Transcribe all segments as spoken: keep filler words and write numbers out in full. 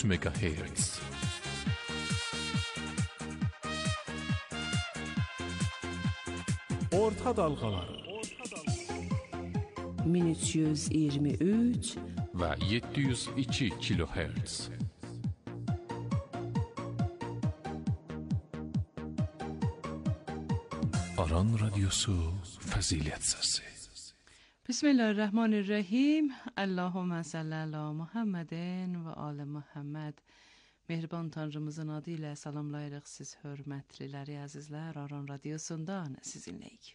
megahertz. Orta dalğaları min üç yüz iyirmi üç və yeddi yüz iki kilohertz. Aran Radyosu Fəzilət Səsi. Bismillahirrahmanirrahim. Allahümme salli ala Muhammedin və ali Muhammed. Mehriban Tanrımızın adı ilə salamlayırıq siz hörmətliləri, əzizlər. Aran Radyosundan sizinləyik.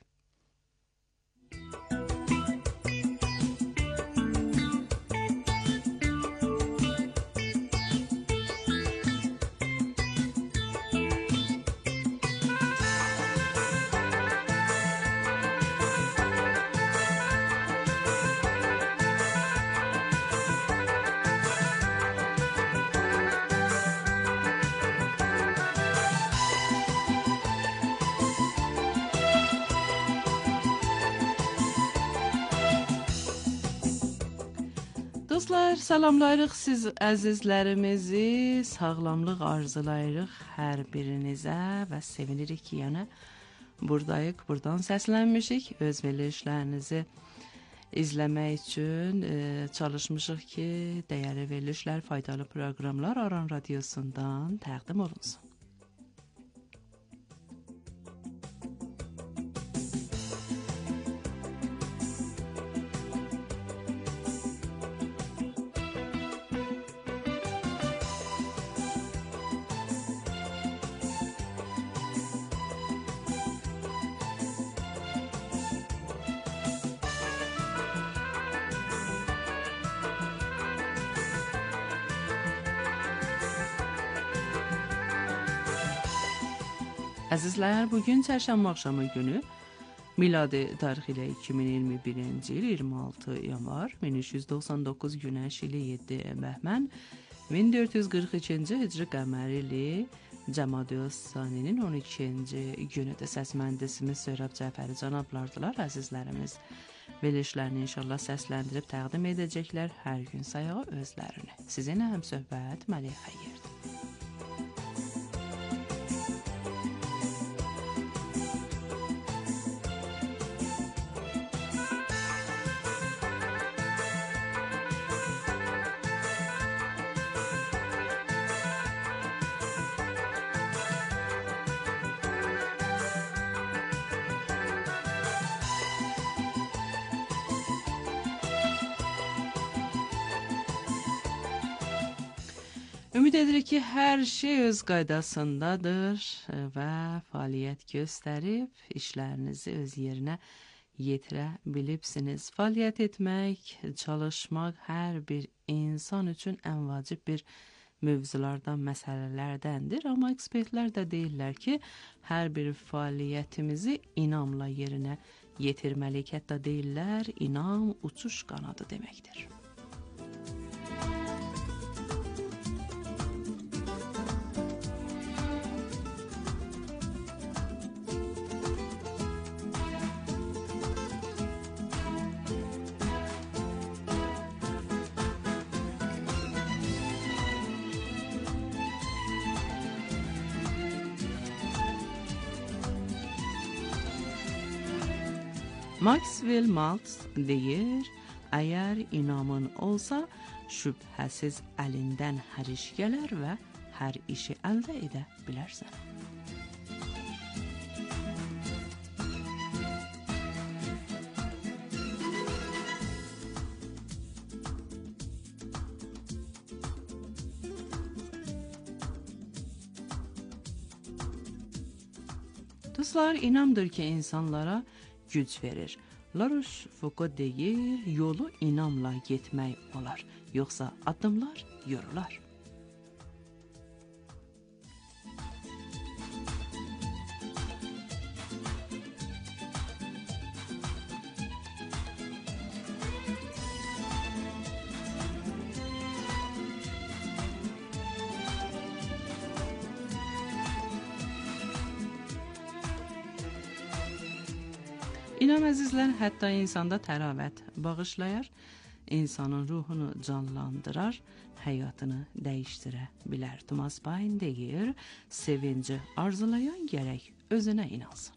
Dostlar, salamlayırıq siz əzizlərimizi, sağlamlıq arzulayırıq hər birinizə və sevinirik ki, yəni buradayıq, buradan səslənmişik, öz verilişlərinizi izləmək üçün e, çalışmışıq ki, dəyərli verilişlər, faydalı proqramlar Aran Radyosundan təqdim olunsun. Əzizlər, bugün çərşənbə axşamı günü, miladi tarixi ilə iki min iyirmi birinci il iyirmi altı yanvar, min üç yüz doxsan doqquz günəş ili yeddi bəhmən, min dörd yüz qırx ikinci hicri qəməri ili Cəmadi Saninin on ikinci günüdür. Səs mühəndisimiz Söhrəb Cəfəri cənablardılar, əzizlərimiz. Verilişlərini inşallah səsləndirib təqdim edəcəklər hər gün sayağı özlərini. Sizinlə həm söhbət Məliyə Xəyyirdir. Ümid edirik ki, hər şey öz qaydasındadır və fəaliyyət göstərib, işlərinizi öz yerinə yetirə bilibsiniz. Fəaliyyət etmək, çalışmaq hər bir insan üçün ən vacib bir mövzulardan, məsələlərdəndir. Amma ekspertlər də deyirlər ki, hər bir fəaliyyətimizi inamla yerinə yetirməliyik. Hətta deyirlər, inam uçuş qanadı deməkdir. Maxwell Maltz deyir, əgər inamın olsa, şübhəsiz əlindən hər iş gələr və hər işi əldə edə bilərsən. Dostlar, inamdır ki, insanlara güc verir. La Rochefoucauld deyir, yolu inamla getmək olar, yoxsa addımlar yorular. İnam əzizlər, hətta insanda təravət bağışlayar. insanın ruhunu canlandırar, həyatını dəyişdirə bilər. Thomas Paine deyir, sevinci arzulayan gərək özünə inansın.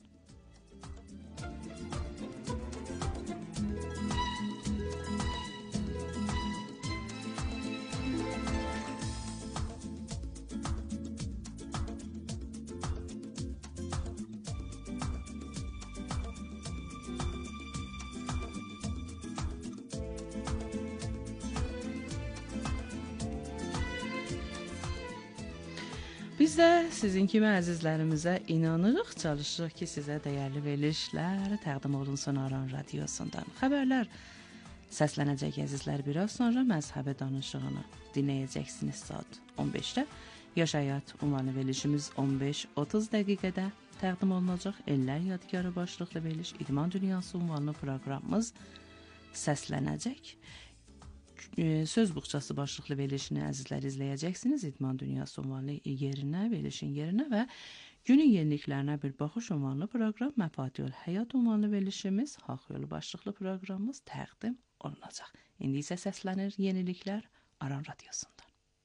Biz də sizin kimi əzizlərimizə inanırıq, çalışırıq ki, sizə dəyərli verilişlər təqdim olunsun Aran Radiosundan. Xəbərlər səslənəcək əzizlər, biraz sonra məzhəbi danışığını dinləyəcəksiniz saat on beşdə. Yaş Həyat ünvanlı verilişimiz on beş otuz dəqiqədə təqdim olunacaq. Ellər Yadigarı başlıqlı veriliş, İdman Dünyası ünvanlı proqramımız səslənəcək. Söz buxçası başlıqlı verilişini əzizlər izləyəcəksiniz. İdman Dünyası ünvanlı yerinə, verilişin yerinə və günün yeniliklərinə bir baxış ünvanlı proqram, Məfatihül Həyat ünvanlı verilişimiz, Haqq Yolu başlıqlı proqramımız təqdim olunacaq. İndi isə səslənir yeniliklər Aran Radiosundan.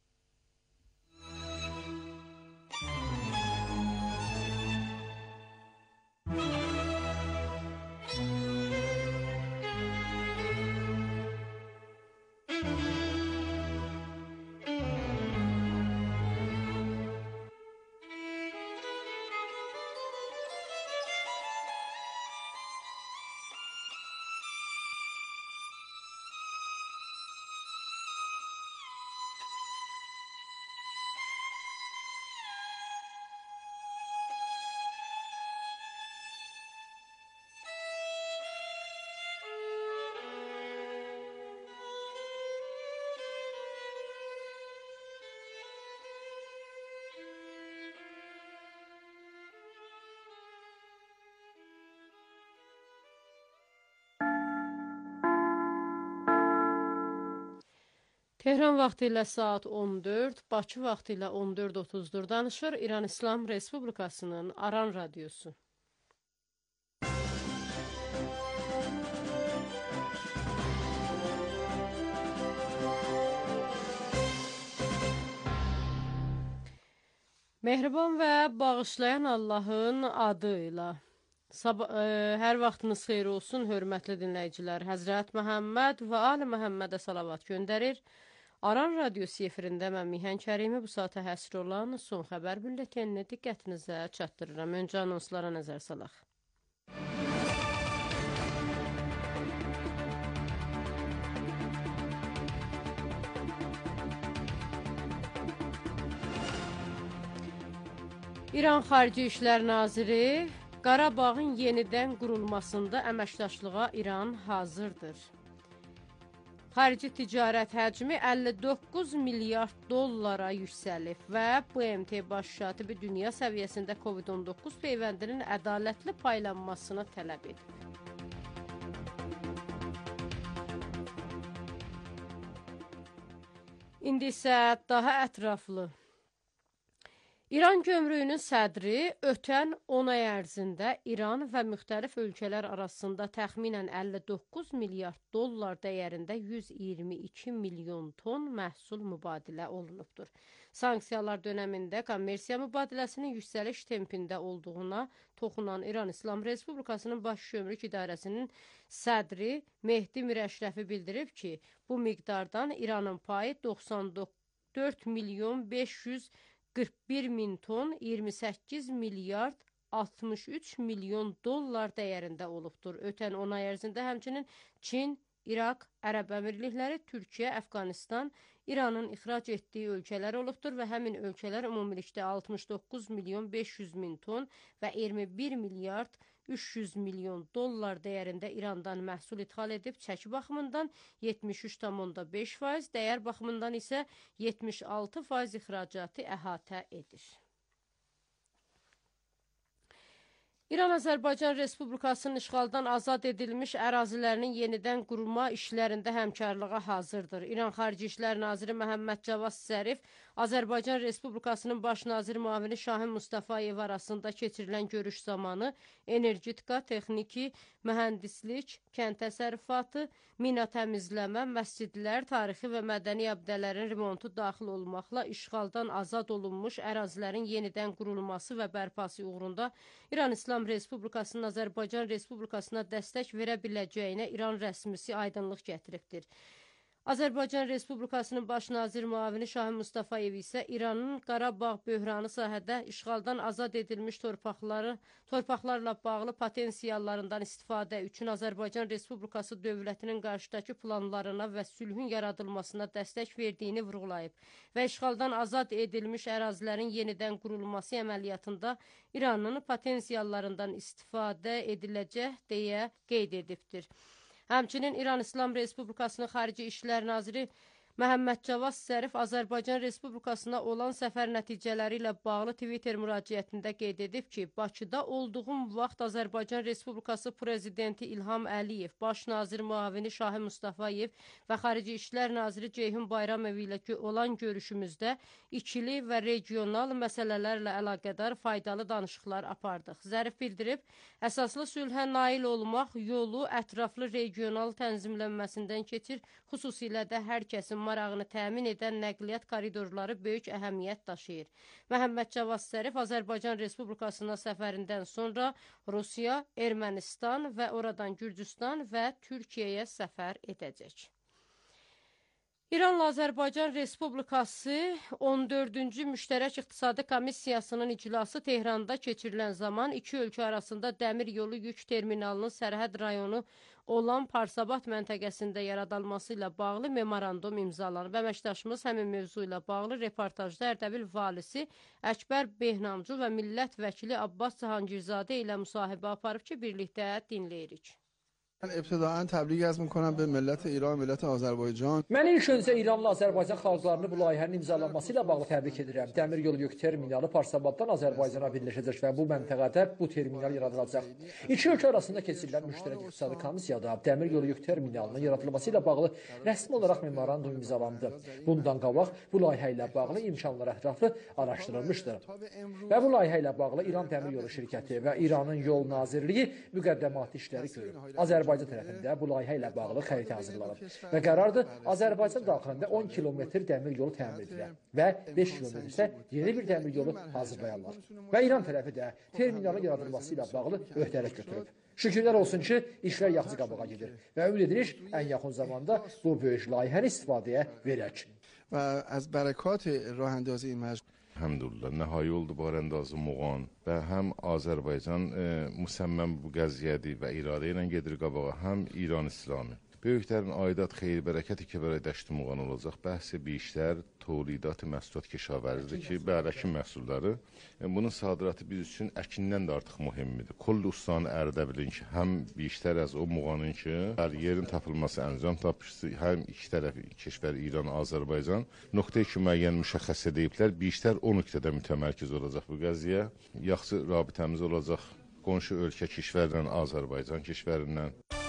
Tehran vaxtı ilə saat on dörd, Bakı vaxtı ilə on dörd otuz dörd danışır İran İslam Respublikasının Aran Radiosu. Mehriban və bağışlayan Allahın adıyla. Sabah, ə, hər vaxtınız xeyir olsun, hörmətli dinləyicilər. Həzrət Məhəmməd və Ali Məhəmmədə salavat göndərir. Aran Radiosu efirində mən Mihan Kərimi bu saata həsr olan son xəbər bülletenini diqqətinizə çatdırıram. Öncə anonslara nəzər salaq. İran Xarici İşlər Naziri Qarabağın yenidən qurulmasında əməkdaşlığa İran hazırdır. Xarici ticarət həcmi əlli doqquz milyard dollara yüksəlib və B M T baş katibi dünya səviyyəsində Covid on doqquz peyvəndinin ədalətli paylanmasını tələb edib. İndi isə daha ətraflı. İran gömrüyünün sədri ötən on ay ərzində İran və müxtəlif ölkələr arasında təxminən əlli doqquz milyard dollar dəyərində yüz iyirmi iki milyon ton məhsul mübadilə olunubdur. Sanksiyalar dönəmində kommersiya mübadiləsinin yüksəliş tempində olduğuna toxunan İran İslam Respublikasının Baş Gömrük İdarəsinin sədri Mehdi Mirəşrəfi bildirib ki, bu miqdardan İranın payı doxsan dörd milyon beş yüz qırx bir min ton, iyirmi səkkiz milyard altmış üç milyon dollar dəyərində olubdur. Ötən on ay ərzində həmçinin Çin, İraq, Ərəb Əmirlikləri, Türkiyə, Əfqanistan, İranın ixrac etdiyi ölkələr olubdur və həmin ölkələr ümumilikdə altmış doqquz milyon beş yüz min ton və iyirmi bir milyard üç yüz milyon dollar dəyərində İrandan məhsul ithal edib, çəki baxımından yetmiş üç tam onda beş faiz, dəyər baxımından isə yetmiş altı faiz ixracatı əhatə edir. İran-Azərbaycan Respublikasının işğaldan azad edilmiş ərazilərinin yenidən qurulma işlərində həmkarlığa hazırdır. İran Xarici İşlər Naziri Məhəmməd Cavad Zərif Azərbaycan Respublikasının Baş nazir müavini Şahin Mustafayev arasında keçirilən görüş zamanı energetika, texniki, mühəndislik, kənd təsərrüfatı, mina təmizləmə, məscidlər, tarixi və mədəni abidələrin remontu daxil olmaqla işğaldan azad olunmuş ərazilərin yenidən qurulması və bərpası uğrunda İran İslam Respublikasının Azərbaycan Respublikasına dəstək verə biləcəyinə İran rəsmisi aydınlıq gətiribdir. Azərbaycan Respublikasının Baş nazir müavini Şahin Mustafayev isə İranın Qarabağ böhranı sahədə işğaldan azad edilmiş torpaqları, torpaqlarla bağlı potensiallarından istifadə üçün Azərbaycan Respublikası dövlətinin qarşıdakı planlarına və sülhün yaradılmasına dəstək verdiyini vurğulayıb və işğaldan azad edilmiş ərazilərin yenidən qurulması əməliyyatında İranın potensiallarından istifadə ediləcək deyə qeyd edibdir. Həmçinin İran İslam Respublikasının Xarici İşlər Naziri Məhəmməd Cavad Zərif Azərbaycan Respublikasına olan səfər nəticələri ilə bağlı Twitter müraciətində qeyd edib ki, Bakıda olduğum vaxt Azərbaycan Respublikası Prezidenti İlham Əliyev, Baş nazir müavini Şahin Mustafayev və Xarici İşlər Naziri Ceyhun Bayramov ilə olan görüşümüzdə ikili və regional məsələlərlə əlaqədar faydalı danışıqlar apardıq. Zərif bildirib, əsaslı sülhə nail olmaq yolu ətraflı regional tənzimlənməsindən keçir, xüsusilə də hər kəsin marağını təmin edən nəqliyyat koridorları böyük əhəmiyyət daşıyır. Məhəmməd Cavad Zərif Azərbaycan Respublikasına səfərindən sonra Rusiya, Ermənistan və oradan Gürcüstan və Türkiyəyə səfər edəcək. İranla Azərbaycan Respublikası on dördüncü Müştərək İqtisadi Komissiyasının iclası Tehranda keçirilən zaman iki ölkə arasında dəmir yolu yük terminalının sərhəd rayonu olan Parsabad məntəqəsində yaradılması ilə bağlı memorandum imzalanıb. Əməkdaşımız həmin mövzu ilə bağlı reportajda Ərdəbil valisi Əkbər Behnamcı və millət vəkili Abbas Cahangirzadə ilə müsahibə aparıb ki, birlikdə dinləyirik. من ابتداعا تبریک عرض میکنم به ملت ایران ملت آذربایجان. Mən ilk öncə İranla Azərbaycan xalqlarını bu layihənin imzalanması ilə bağlı təbrik edirəm. Dəmir yolu yük terminalı Parsabaddan Azərbaycana birləşəcək və bu məntəqədə bu terminal yaradılacaq. İki ölkə arasında keçirilən müştərək iqtisadi komissiyada dəmir yolu yük terminalının yaradılması ilə bağlı rəsmi olaraq memorandum imzalandı. Bundan qabaq bu layihə ilə bağlı imkanlar ətraflı araşdırılmışdır. Və bu layihə ilə bağlı İran Dəmir Yolu Şirkəti və İranın Yol Nazirliyi müqəddəmat işləri görüb. Azərbaycan Azərbaycan tərəfində bu layihə ilə bağlı xəritə hazırlanıb və qərardır Azərbaycan daxilində on kilometr dəmir yolu təmir edilir və beş kilometr isə yeni bir dəmir yolu hazırlayarlar. Və İran tərəfi də terminalın yaradılması ilə bağlı öhdəlik götürüb. Şükürlər olsun ki, işlər yaxşı qabağa gedir və ümid edirik ən yaxın zamanda bu böyük layihəni istifadəyə verək. Və az bərəkat rah əndazı این مجموعه Elhamdülillah, nəhayı oldu barəndazı Muğan və həm Azərbaycan e, müsəmməm bu qəziyyədir və iradə ilə gedir qabağa, həm İran İslami. Böyüklərin aidat, xeyir, bərəkət ikəbərə dəşti Muğan olacaq. Bəhsi bir işlər, tolidat-ı məhsulat keşavəridir ki, bərəkin məhsulları. E, bunun sadiratı biz üçün əkindən də artıq mühimmidir. Kollu ustanı Ərdəbilin ki, həm bir işlər əz o Muğanın ki, hər yerin tapılması əncam tapışsı, həm iki tərəf keşvər İran, Azərbaycan nöqtə-i ki, müəyyən müşəxəs ediblər. Bir işlər o nöqtədə mütəmərkiz olacaq bu qəziyyə. Yaxşı rabitəmiz olacaq qonşu ölkə keşvərlə, Azərbaycan keşvərindən.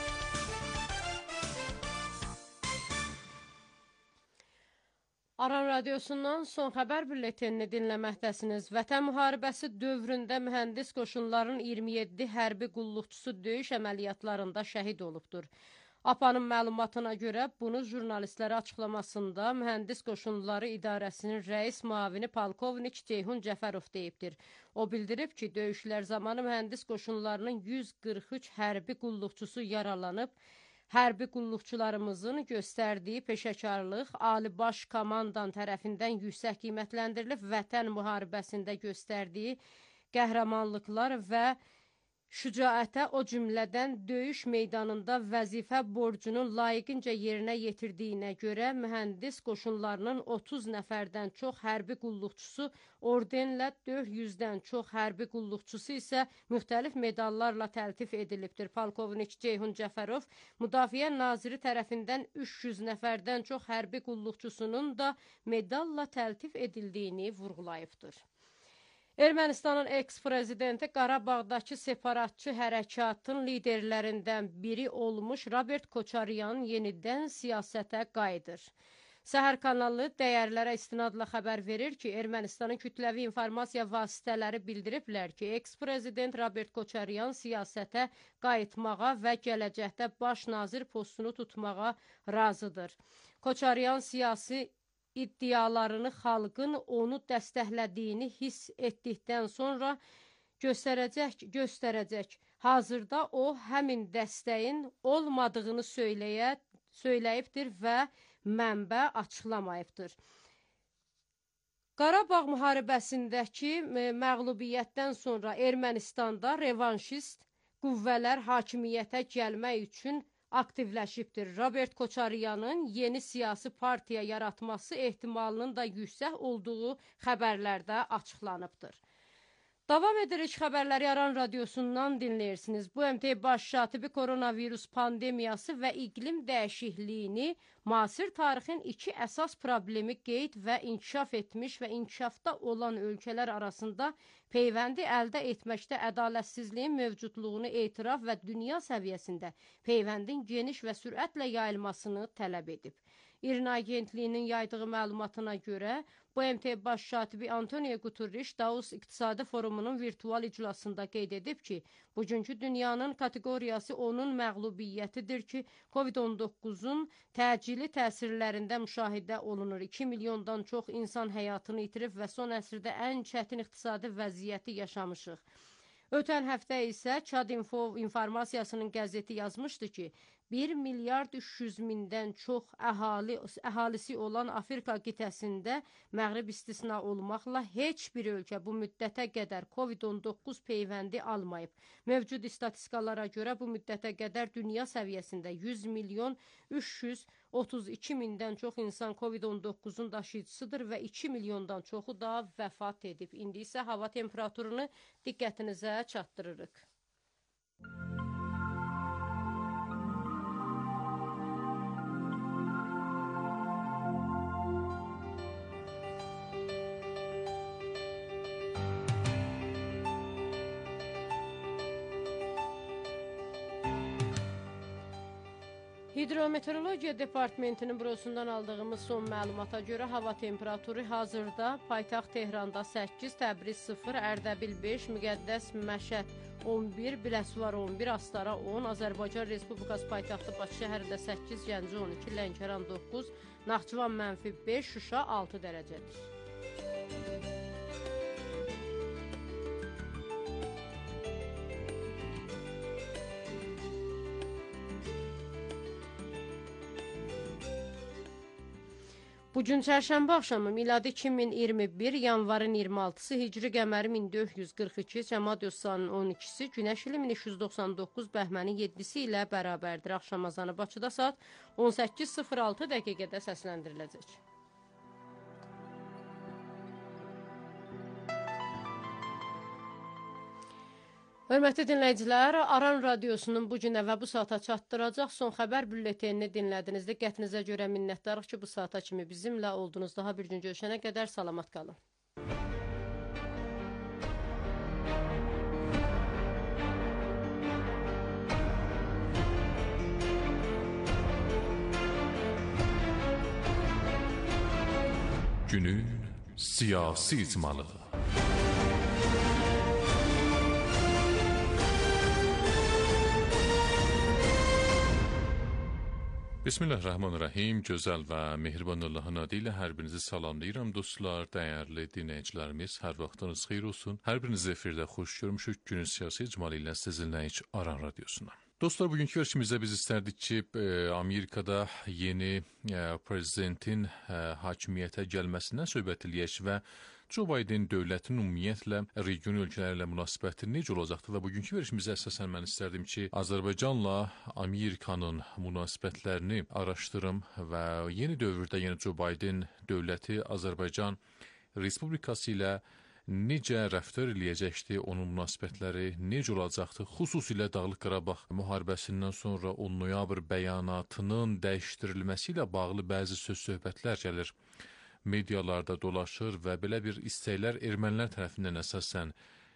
Aran Radiosundan son xəbər bülletenini dinləməkdəsiniz. Vətən müharibəsi dövründə mühəndis qoşunların iyirmi yeddi hərbi qulluqçusu döyüş əməliyyatlarında şəhid olubdur. A P A-nın məlumatına görə bunu jurnalistlərə açıqlamasında Mühəndis Qoşunları İdarəsinin rəis müavini Polkovnik Ceyhun Cəfərov deyibdir. O bildirib ki, döyüşlər zamanı mühəndis qoşunlarının yüz qırx üç hərbi qulluqçusu yaralanıb. Hərbi qulluqçularımızın göstərdiyi peşəkarlıq Ali Baş Komandan tərəfindən yüksək qiymətləndirilib, vətən müharibəsində göstərdiyi qəhrəmanlıqlar və şücaətə, o cümlədən döyüş meydanında vəzifə borcunun layiqincə yerinə yetirdiyinə görə mühəndis qoşunlarının otuz nəfərdən çox hərbi qulluqçusu ordenlə, dörd yüzdən çox hərbi qulluqçusu isə müxtəlif medallarla təltif edilibdir. Polkovnik Ceyhun Cəfərov Müdafiə Naziri tərəfindən üç yüz nəfərdən çox hərbi qulluqçusunun da medalla təltif edildiyini vurğulayıbdır. Ermənistanın eks-prezidenti Qarabağdakı separatçı hərəkatın liderlərindən biri olmuş Robert Koçaryan yenidən siyasətə qayıdır. Səhər kanalı dəyərlərə istinadla xəbər verir ki, Ermənistanın kütləvi informasiya vasitələri bildiriblər ki, eks-prezident Robert Koçaryan siyasətə qayıtmağa və gələcəkdə baş nazir postunu tutmağa razıdır. Koçaryan siyasi iddialarını xalqın onu dəstəklədiyini hiss etdikdən sonra göstərəcək, göstərəcək. Hazırda o, həmin dəstəyin olmadığını söyləyə, söyləyibdir və mənbə açıqlamayıbdır. Qarabağ müharibəsindəki məğlubiyyətdən sonra Ermənistanda revanşist qüvvələr hakimiyyətə gəlmək üçün aktivləşibdir. Robert Koçaryanın yeni siyasi partiya yaratması ehtimalının da yüksək olduğu xəbərlərdə açıqlanıbdır. Davam edirik, xəbərləri Aran radiosundan dinləyirsiniz. Bu M T baş katibi koronavirus pandemiyası və iqlim dəyişikliyini müasir tarixin iki əsas problemi qeyd və inkişaf etmiş və inkişafda olan ölkələr arasında peyvəndi əldə etməkdə ədalətsizliyin mövcudluğunu etiraf və dünya səviyyəsində peyvəndin geniş və sürətlə yayılmasını tələb edib. İRNA agentliyinin yaydığı məlumatına görə, bu M T baş katibi Antonio Guterres Davos İqtisadi Forumunun virtual iclasında qeyd edib ki, bugünkü dünyanın kateqoriyası onun məğlubiyyətidir ki, COVID on doqquzun təcili təsirlərində müşahidə olunur. iki milyondan çox insan həyatını itirib və son əsrdə ən çətin iqtisadi vəziyyəti yaşamışıq. Ötən həftə isə Çad Info informasiyasının qəzeti yazmışdı ki, bir milyard üç yüz mindən çox əhali, əhalisi olan Afrika qitəsində Məğrib istisna olmaqla heç bir ölkə bu müddətə qədər COVID on doqquz peyvəndi almayıb. Mövcud istatistikalara görə bu müddətə qədər dünya səviyyəsində yüz milyon üç yüz otuz iki mindən çox insan COVID on doqquzun daşıyıcısıdır və iki milyondan çoxu da vəfat edib. İndi isə hava temperaturunu diqqətinizə çatdırırıq. Hidrometeorologiya Departamentinin bürosundan aldığımız son məlumata görə hava temperaturu hazırda paytaxt Tehranda səkkiz, Təbriz sıfır, Ərdəbil beş, Müqəddəs Məşəd on bir, Biləsuvar on bir, Astara on, Azərbaycan Respublikası paytaxtı Bakı şəhərində səkkiz, Gəncə on iki, Lənkəran doqquz, Naxçıvan mənfi beş, Şuşa altı dərəcədir. Bugün çərşənbə axşamı miladi iki min iyirmi bir, yanvarın iyirmi altısı, hicri qəməri min dörd yüz qırx iki, Cəmad Yosanın on ikisi, Günəş ili min üç yüz doxsan doqquz, Bəhmənin yedisi ilə bərabərdir. Axşam azanı Bakıda saat on səkkiz sıfır altı dəqiqədə səsləndiriləcək. Hörmətli dinləyicilər, Aran radiosunun bu günə və bu saata çatdıracaq son xəbər bülletenini dinlədiniz. Diqqətinizə görə minnətdarıq ki, bu saata kimi bizimlə oldunuz. Daha bir gün görüşənə qədər salamat qalın. Günün siyasi icmalı. Bismillahirrahmanirrahim. Gözəl və mehriban Allahın adı ilə hər birinizi salamlayıram dostlar, dəyərli dinləyicilərimiz. Hər vaxtınız xeyir olsun. Hər birinizi efirdə xoş görmüşük. Günün siyasi icmalı ilə sizinləyik Aran radiosuna. Dostlar, bugünkü verişimizdə biz istərdik ki, Amerikada yeni prezidentin hakimiyyətə gəlməsindən söhbət eləyək və Joe Biden dövlətin ümumiyyətlə region ölkələrlə münasibəti necə olacaqdır və bugünkü verişimizə əsasən mən istərdim ki, Azərbaycanla Amerikanın münasibətlərini araşdırım və yeni dövrdə yeni Joe Biden dövləti Azərbaycan Respublikası ilə necə rəftar eləyəcəkdir, onun münasibətləri necə olacaqdır, xüsusilə Dağlıq Qarabağ müharibəsindən sonra on noyabr bəyanatının dəyişdirilməsi ilə bağlı bəzi söz-söhbətlər gəlir. Medialarda dolaşır və belə bir istəklər ermənilər tərəfindən əsasən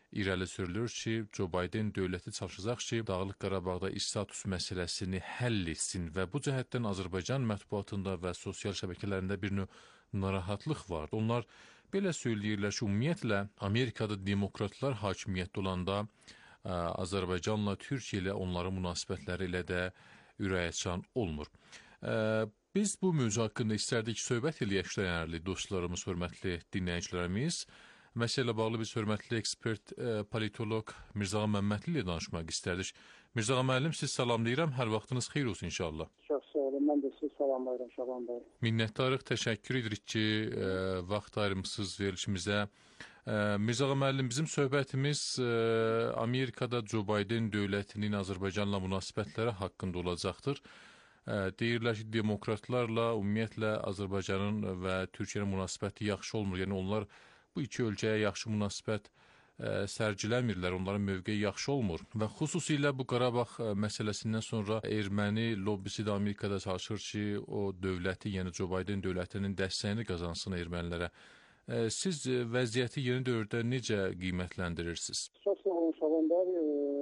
irəli sürülür ki, Joe Biden dövləti çalışacaq ki, Dağlıq Qarabağda status məsələsini həll etsin və bu cəhətdən Azərbaycan mətbuatında və sosial şəbəkələrində bir növ narahatlıq var. Onlar belə söyləyirlər ki, ümumiyyətlə Amerikada demokratlar hakimiyyətdə olanda ə, Azərbaycanla Türkiyə ilə onların münasibətləri ilə də ürəkaçan olmur. Ə, biz bu mövzu haqqında istərdik söhbət eləyək dəyərli dostlarımız, hörmətli dinləyicilərimiz. Məsələ bağlı biz hörmətli ekspert, ə, politolog Mirzağa Məmmədli ilə danışmaq istərdik. Mirzağa müəllim, siz salamlayıram. Hər vaxtınız xeyir olsun inşallah. Çox sağ olun. Mən də sizi salamlayıram Şaban bəy. Minnətdarıq, təşəkkür edirik ki, ə, vaxt ayırmısınız verilişimizə. Ə, Mirzağa müəllim, bizim söhbətimiz ə, Amerikada Joe Biden dövlətinin Azərbaycanla münasibətləri haqqında olacaqdır. Ə, deyirlər ki, demokratlarla ümumiyyətlə Azərbaycanın və Türkiyənin münasibəti yaxşı olmur. Yəni onlar bu iki ölkəyə yaxşı münasibət ə, sərgiləmirlər, onların mövqeyi yaxşı olmur və xüsusilə bu Qarabağ ə, məsələsindən sonra erməni lobbisi də Amerikada çalışır ki, o dövləti, yəni Joe Biden dövlətinin dəstəyini qazansın ermənilərə. Ə, siz ə, vəziyyəti yeni dövrdə necə qiymətləndirirsiniz? Çox sağ olun Şaban bəy.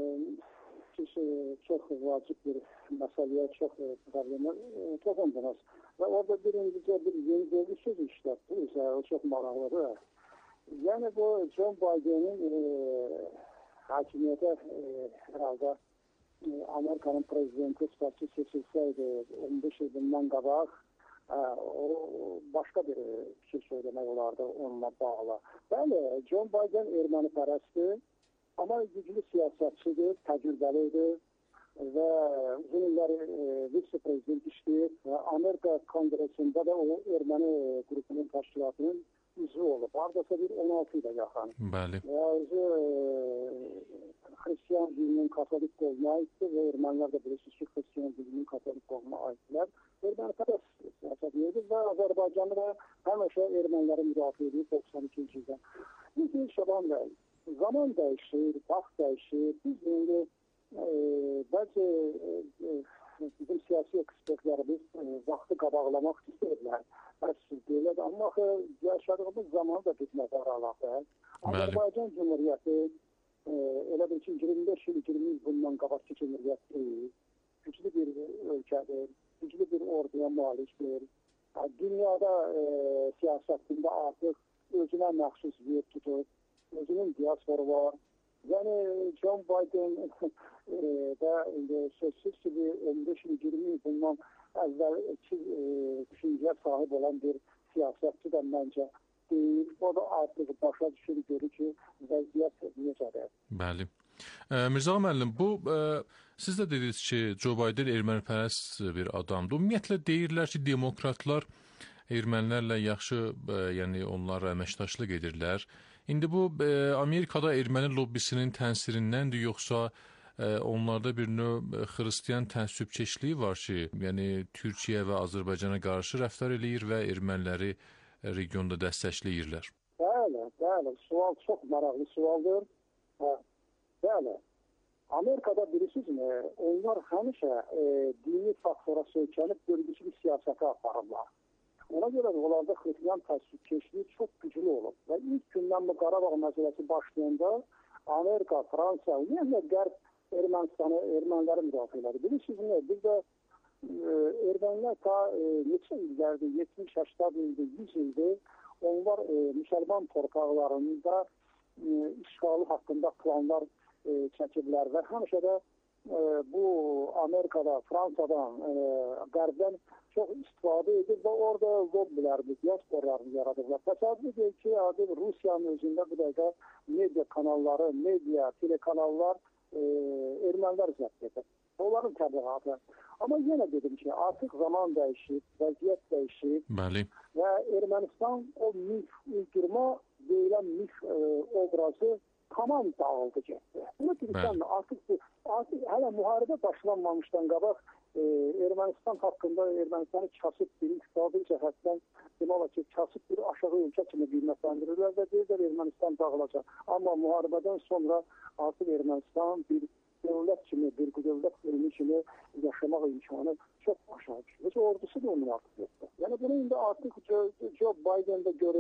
Siz çox vacib bir məsələyə, çox problemə toxundunuz və orada birincicə bir yeni dövlü söz işlətdiniz, o çox maraqlıdır. Yəni bu John Biden'in e, hakimiyyətə e, herhalde e, Amerika'nın prezidenti statüsü seçilseydi on beş il bundan qabaq e, o başka bir şey söylemek olardı onunla bağlı. Bəli, John Biden erməni pərəstdir, ama güclü siyasetçidir, təcrübəlidir və uzun illər e, vitse-prezident işləyir. Amerika Kongresində də o erməni qrupunun təşkilatının üzvü olub. Hardasa bir on altı ilə yaxın. Bəli. Və özü e, Hristiyan dininin katolik qoluna aiddir və ermənilər də bilirsiniz ki, Hristiyan dininin katolik qoluna aiddirlər. Erməni pərəst siyaset edir və Azərbaycanı da həmişə erməniləri müdafiə edir doxsan ikinci ildən. Biz Şaban bəy, zaman dəyişir, vaxt dəyişir. Biz indi e, bəzi e, bizim siyasi ekspertlərimiz e, vaxtı qabaqlamaq istəyirlər. Bəs deyirlər, amma yaşadığımız zamanı da biz nəzərə alaq. Azərbaycan Cumhuriyyəti e, elə bir ki, iyirmi beş il, iyirmi il bundan qabaqki Cumhuriyyət deyil. Güclü bir ölkədir, güclü bir orduya malikdir. Dünyada e, siyasətində artıq özünə məxsus yer tutur, özünün diasporu var. Yəni John Biden da e, sözsüz ki, on beş il, iyirmi il bundan əvvəlki e, düşüncəyə sahib olan bir siyasətçi də məncə deyil. O da artıq başa düşür, görür ki, vəziyyət necədir. Bəli. E, Mirzağa müəllim, bu e, siz də dediniz ki, Joe Biden ermənipərəst bir adamdır. Ümumiyyətlə deyirlər ki, demokratlar ermənilərlə yaxşı, e, yəni onlar əməkdaşlıq edirlər. İndi bu e, Amerikada erməni lobbisinin təsirindəndir, yoxsa e, onlarda bir növ xristiyan təəssübkeşliyi var ki, yəni Türkiyə və Azərbaycana qarşı rəftar eləyir və erməniləri regionda dəstəkləyirlər? Bəli, bəli. Sual çox maraqlı sualdır. Hə, bəli. Amerikada bilirsizmi, onlar həmişə e, dini faktora söykənib bölgüçü bir siyasətə aparırlar. Ona görə də onlarda xristiyan təəssübkeşliyi çox güclü olub. Və ilk gündən bu Qarabağ məsələsi başlayanda Amerika, Fransa, ümumiyyətlə Qərb Ermənistanı, erməniləri müdafiə elədi. Bilirsiniz, biz də e, ermənilər ta e, neçə illərdir, yetmiş səksən ildir, yüz ildir, onlar e, müsəlman torpaqlarında e, işğalı haqqında planlar e, çəkiblər və həmişə də e, bu Amerikada, Fransadan, e, Qərbdən çox istifadə edir və orada lobbilərini, diasporlarını yaradıblar. Təsadüf deyil ki, artıq Rusiyanın özündə bu dəqiqə media kanalları, media, telekanallar e, ermənilər zəbt edir. Onların təbliğatı. Amma yenə dedim ki, artıq zaman dəyişir, vəziyyət dəyişir. Bəli. Və Ermənistan o mif, uydurma deyilən mif e, obrazı tamam dağıldı getdi. Bunu bilirsən, artıq, artıq hələ müharibə başlanmamışdan qabaq e, Ermənistan haqqında Ermənistanı kasıb bir iqtisadi cəhətdən demək ki, kasıb bir aşağı ölkə kimi qiymətləndirirlər və deyirlər Ermənistan dağılacaq. Amma müharibədən sonra artıq Ermənistan bir dövlət kimi, bir dövlət bölümü kimi yaşamaq imkanı çox aşağı düşür. Ordusu da onun artıq yoxdur. Yəni bunu indi artıq Joe Biden də görür,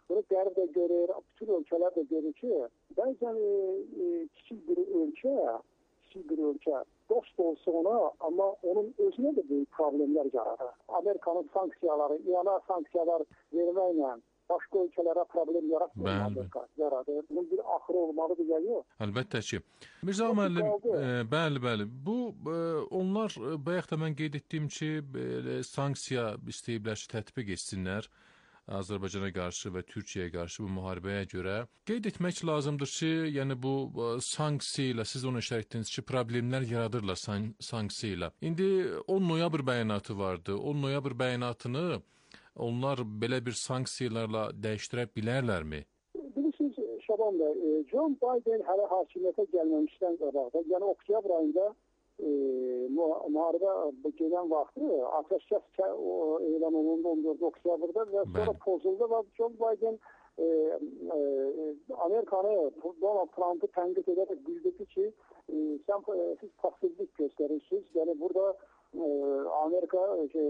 Bunu Qərb də görür, bütün ölkələr də görür ki, bəzən e, e, kiçik bir ölkə, kiçik bir ölkə dost olsa ona, amma onun özünə də böyük problemlər yaradır. Amerikanın sanksiyaları, İrana sanksiyalar verməklə başqa ölkələrə problem yaratmır Amerika, yaradır. Bunun bir axırı olmalıdır ya yox. Əlbəttə ki. Mirzə müəllim, e, bəli, bəli. Bu e, onlar bayaq da mən qeyd etdiyim ki, belə sanksiya istəyiblər ki, tətbiq etsinlər Azərbaycana qarşı və Türkiyəyə qarşı bu müharibəyə görə. Qeyd etmək lazımdır ki, yəni bu sanksiya ilə siz onu işarət etdiniz ki, problemlər yaradırlar san sanksiya ilə. İndi on noyabr bəyanatı vardı. on noyabr bəyanatını onlar belə bir sanksiyalarla dəyişdirə bilərlərmi? Bilirsiniz Şaban bəy, John Biden hələ hakimiyyətə gəlməmişdən qabaqda, yəni oktyabr ayında e, müharibə gedən vaxtı atəşkəs elan olundu on dörd oktyabrda və sonra pozuldu və John Biden e, e, Amerikanı, Donald Trump'ı tənqid edərək bildirdi ki, e, sən, e, siz passivlik göstərirsiniz, yəni burada Amerika şey,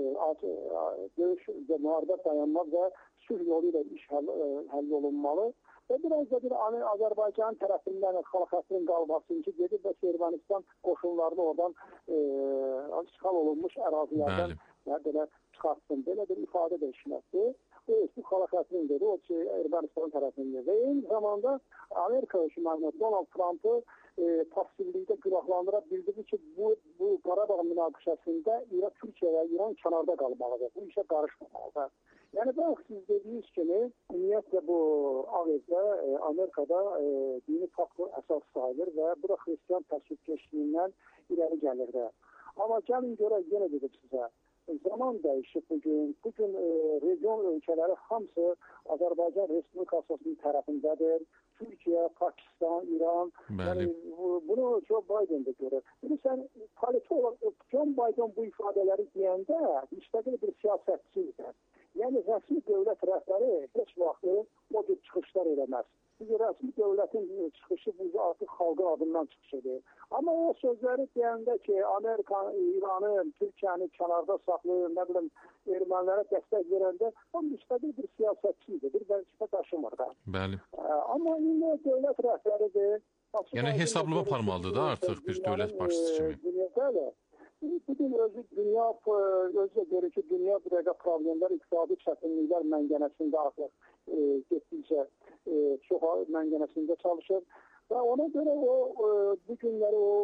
döyüş və müharibə dayanmaq və sülh yolu ilə iş həll, həll olunmalı. Və biraz da bir Azərbaycan tərəfindən xalq həsrin qalmasın ki, gedib və Ermənistan qoşunlarını oradan e, işğal olunmuş ərazilərdən belə çıxartsın. Belə bir ifadə də işlətdi. Bu eski xalq həsrin dedi, o ki, Ermənistan tərəfindən. Və eyni zamanda Amerika hökumətinin Donald Trump'ı e, passivlikdə günahlandıra bildirdi ki, bu, bu Qarabağ münaqişəsində İran, Türkiyə və İran kənarda qalmalıdır. Bu işə qarışmamalıdır. Yəni, bax, siz dediyiniz kimi, ümumiyyətlə bu Ağ Evdə, e, Amerikada e, dini faktor əsas sayılır və bu da xristiyan təsvibkeşliyindən irəli gəlirdi. Amma gəlin görək, yenə dedim sizə, zaman dəyişib bugün. Bugün e, region ölkələri hamısı Azərbaycan Respublikasının tərəfindədir. Türkiyə, Pakistan, İran. Yəni, bu, bunu Joe Biden də görür. Bilirsən, politi olarak John Biden bu ifadələri deyəndə müstəqil bir siyasətçidir. Yəni, rəsmi dövlət rəhbəri heç vaxtı o bir çıxışlar eləməz. Çünki rəsmi dövlətin çıxışı bu artıq xalqın adından çıxış edir. Amma o sözləri deyəndə ki, Amerika, İranı, Türkiyəni kənarda saxlayır, nə bilim, ermənilərə dəstək verəndə o müstəqil bir siyasətçidir, bir vəzifə daşımır da. Bəli. Amma indi dövlət rəhbəridir. Yəni hesablama aparmalıdır da artıq bir dövlət başçısı kimi. Dünyada bugün özü dünya özü görür ki, dünya bir dəqiqə problemlər, iqtisadi çətinliklər məngənəsində artıq e, getdikcə e, çox məngənəsində çalışır. Və ona görə o e, bu günləri o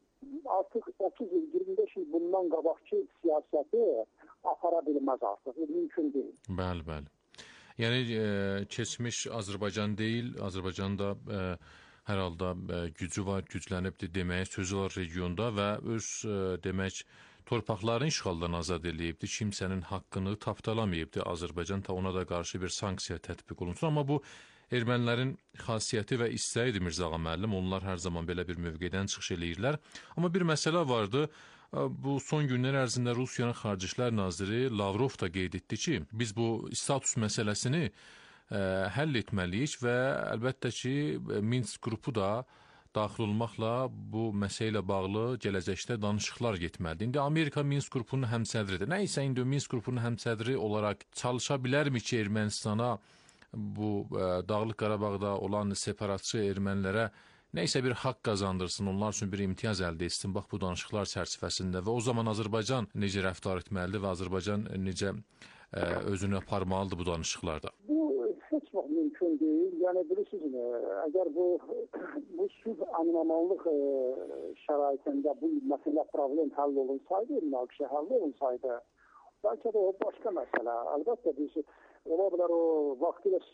artıq otuz il, iyirmi beş il bundan qabaqki siyasəti apara bilməz artıq. Mümkün deyil. Bəli, bəli. Yəni e, keçmiş Azərbaycan deyil, Azərbaycanda e, hər halda e, gücü var, güclənibdir deməyə sözü var regionda və öz e, demək torpaqlarını işğaldan azad eləyibdir. Kimsənin haqqını tapdalamayıbdır. Azərbaycan ta ona da qarşı bir sanksiya tətbiq olunsun. Amma bu ermənilərin xasiyyəti və istəyidir Mirzə Ağa müəllim. Onlar hər zaman belə bir mövqedən çıxış eləyirlər. Amma bir məsələ vardı. Bu son günlər ərzində Rusiyanın Xarici İşlər naziri Lavrov da qeyd etdi ki, biz bu status məsələsini ə, həll etməliyik və əlbəttə ki, Minsk qrupu da daxil olmaqla bu məsələ ilə bağlı gələcəkdə danışıqlar getməlidir. İndi Amerika Minsk qrupunun həmsədridir. Nə isə indi Minsk qrupunun həmsədri olaraq çalışa bilərmi ki, Ermənistana bu ə, Dağlıq Qarabağda olan separatçı ermənilərə nə isə bir haqq qazandırsın, onlar üçün bir imtiyaz əldə etsin, bax bu danışıqlar çərçivəsində və o zaman Azərbaycan necə rəftar etməlidir və Azərbaycan necə ə, özünü aparmalıdır bu danışıqlarda? Bu heç vaxt mümkün deyil. Yəni bilirsiniz, əgər bu bu sülh anlamallıq şəraitində bu məsələ problem həll olunsaydı, münaqişə həll olunsaydı, bəlkə də o başqa məsələ. Əlbəttə biz ola bilər o vaxtilə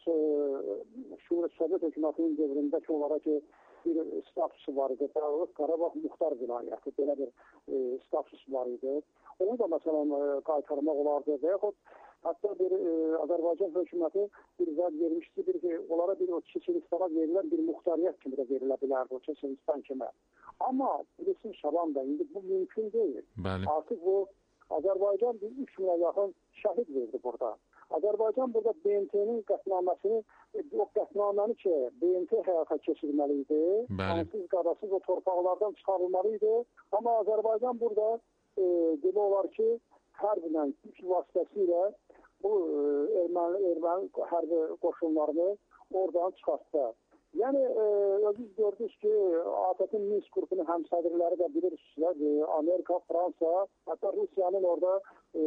Şura Sovet hökumətinin dövründəki olaraq ki, bir statusu var idi. Dağlıq Qarabağ Muxtar Vilayəti belə bir e, status var idi. Onu da məsələn qaytarmaq olardı və yaxud hətta bir e, Azərbaycan hökuməti bir vəd vermişdi, bir ki, onlara bir o Çeçenistana verilən bir muxtariyyət kimi də verilə bilərdi o Çeçenistan kimi. Amma bilirsin Şaban da indi bu mümkün deyil. Bəli. Artıq bu Azərbaycan bir üç minə yaxın şəhid verdi burada. Azərbaycan burada B M T-nin qətnaməsini, o qətnaməni ki, B M T həyata keçirməli idi. Qansız, qadasız o torpaqlardan çıxarılmalı idi. Amma Azərbaycan burada e, demək olar ki, hərblə, güc vasitəsilə bu erməni, erməni hərbi qoşunlarını oradan çıxartdı. Yəni, e, özünüz gördünüz ki, ATƏT-in Minsk qrupunun həmsədrləri də bilirsiniz, Amerika, Fransa, hətta Rusiyanın orada e,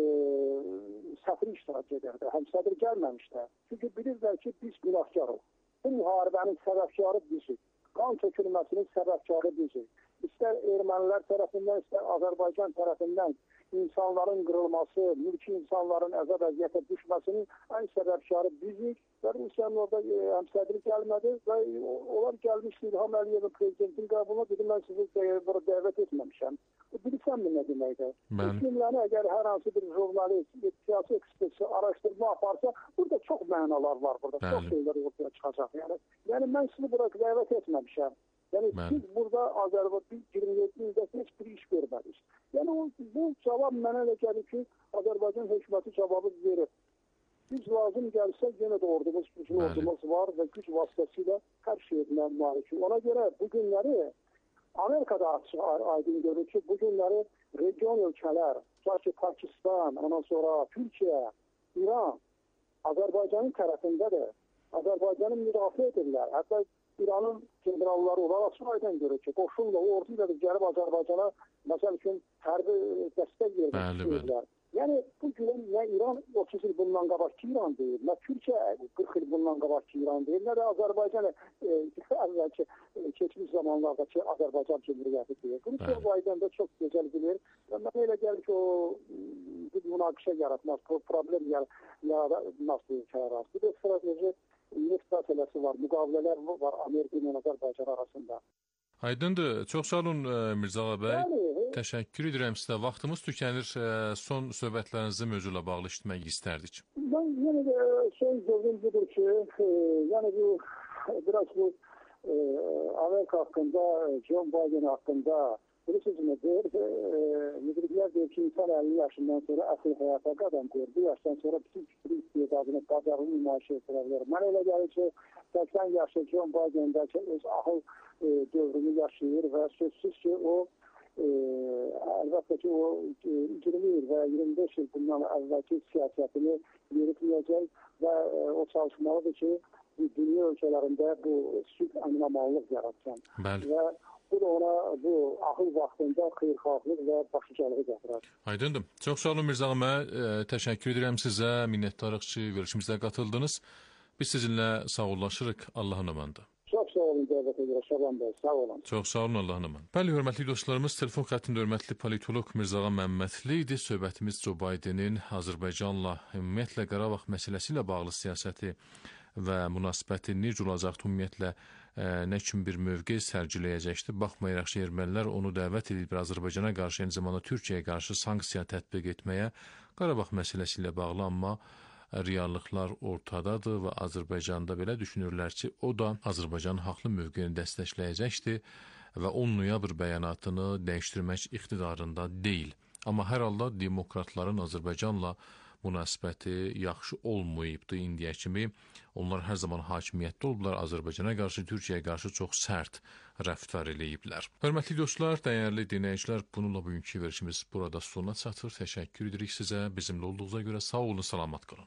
səfiri iştirak edirdi. Həmsədr gəlməmişdi. Çünki bilirlər ki, biz günahkarıq. Bu müharibənin səbəbkarı bizik. Qan tökülməsinin səbəbkarı bizik. İstər ermənilər tərəfindən, istər Azərbaycan tərəfindən insanların qırılması, mülki insanların əzab əziyyətə düşməsinin ən səbəbkarı bizik və Rusiyanın orada e, həmsədri gəlmədi və onlar gəlmişdi İlham Əliyevin prezidentin qəbuluna, dedi, mən sizi burada dəvət etməmişəm. Bilirsən mi nə deməkdir? Bu cümləni əgər hər hansı bir jurnalist, siyasi ekspert araşdırma aparsa, burada çox mənalar var, burada Bəli. Çox şeylər ortaya çıxacaq. Yəni, yəni mən sizi burada dəvət etməmişəm. Yəni Bəli. Siz burada Azərbaycan iyirmi yeddi ildə heç bir iş görmədik. Yəni o, bu cavab mənə elə gəlir ki, Azərbaycan hökuməti cavabı verir. Biz lazım gəlsə yenə də ordumuz, güclü Bəli. Ordumuz var və güc vasitəsilə hər şeyinə malik. Ona görə bu günləri Amerikada açıq aydın görür ki, bu günləri region ölkələr, ki Pakistan, ondan sonra Türkiyə, İran, Azərbaycanın tərəfindədir. Azərbaycanı müdafiə edirlər. Hətta İranın generalları olaraq açıq aydın görür ki, qoşunla, ordu ilə gəlib Azərbaycana, məsəl üçün, hərbi dəstək vermək istəyirlər. Yəni, bu gün nə İran otuz il bundan qabaqki İran deyil, nə Türkiyə qırx il bundan qabaqki İran deyil, nə də Azərbaycan e, əvvəlki e, keçmiş zamanlardakı Azərbaycan Cümhuriyyəti deyil. Bunu çox aydın da çox gözəl bilir və mənə elə gəlir ki, o bir münaqişə yaratmaz, problem yaratmaz bu ülkələr arası. Bir də strateji neft məsələsi var, müqavilələr var Amerika ilə Azərbaycan arasında. Aydındır. Çox sağ olun Mirzə Ağa bəy. Yəni, təşəkkür edirəm sizə. Vaxtımız tükənir. Son söhbətlərinizi mövzuyla bağlı işitmək istərdik. Ben yine de şey gördüğüm budur ki, e, yani bu biraz bu e, Amerika hakkında, John Biden hakkında bilirsiniz nedir? E, müdürlükler diyor ki insan elli yaşından sonra asıl hayata qadam qoyur. Bu yaşdan sonra bütün fikri istedadını, bacarını nümayiş etdirebilir. Mən elə gəlir ki, səksən yaşlı John Biden'dəki öz ahıl e, dövrünü yaşayır və sözsüz ki o e, əlbəttə ki o e, iyirmi il və iyirmi beş il bundan əvvəlki siyasətini yürütməyəcək və e, o çalışmalıdır ki dünya ölkələrində bu sülh əminamanlıq yaratsın. Bəli. Və bu da ona bu ahıl vaxtında xeyirxahlıq və başıcalığı gətirir. Aydındır. Çox sağ olun Mirzə Ağa. E, təşəkkür edirəm sizə. Minnətdarıq ki, verilişimizə qatıldınız. Biz sizinlə sağollaşırıq. Allahın amanında. Çox sağ olun dəvət edirəm Şaban bəy. Sağ olun. Çox sağ olun, Allahın amanında. Bəli, hörmətli dostlarımız, telefon xəttində hörmətli politolog Mirzə Ağa Məmmədli idi. Söhbətimiz Joe Bidenin Azərbaycanla, ümumiyyətlə Qarabağ məsələsi ilə bağlı siyasəti və münasibəti necə olacaqdı, ümumiyyətlə ə, nə üçün bir mövqe sərgiləyəcəkdi. Baxmayaraq ki, ermənilər onu dəvət edib Azərbaycana qarşı, eyni zamanda Türkiyəyə qarşı sanksiya tətbiq etməyə Qarabağ məsələsi ilə bağlı, amma reallıqlar ortadadır və Azərbaycanda belə düşünürlər ki, o da Azərbaycanın haqlı mövqeyini dəstəkləyəcəkdir və on noyabr bəyanatını dəyişdirmək iqtidarında deyil. Amma hər halda demokratların Azərbaycanla münasibəti yaxşı olmayıbdı indiyə kimi. Onlar hər zaman hakimiyyətdə olublar. Azərbaycana qarşı, Türkiyəyə qarşı çox sərt rəftar eləyiblər. Hörmətli dostlar, dəyərli dinləyicilər, bununla bugünkü verilişimiz burada sonuna çatır. Təşəkkür edirik sizə. Bizimlə olduğunuza görə sağ olun, salamat qalın.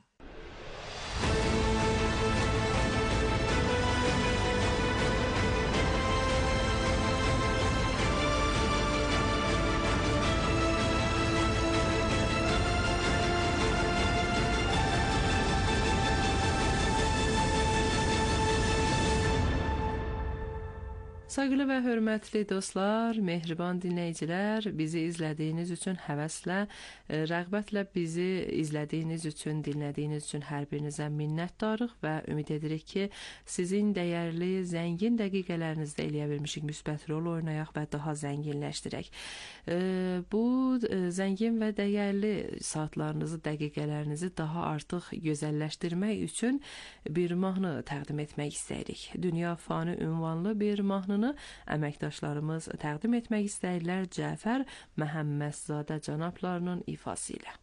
Sayğılı və hörmətli dostlar, mehriban dinləyicilər, bizi izlədiyiniz üçün həvəslə, rəğbətlə bizi izlədiyiniz üçün, dinlədiyiniz üçün hər birinizə minnətdarıq və ümid edirik ki, sizin dəyərli, zəngin dəqiqələrinizdə eləyə bilmişik, müsbət rol oynayaq və daha zənginləşdirək. Bu zəngin və dəyərli saatlarınızı, dəqiqələrinizi daha artıq gözəlləşdirmək üçün bir mahnı təqdim etmək istəyirik. Dünya fani ünvanlı bir mahnını əməkdaşlarımız təqdim etmək istəyirlər Cəfər Məhəmmədzadə cənablarının ifası ilə.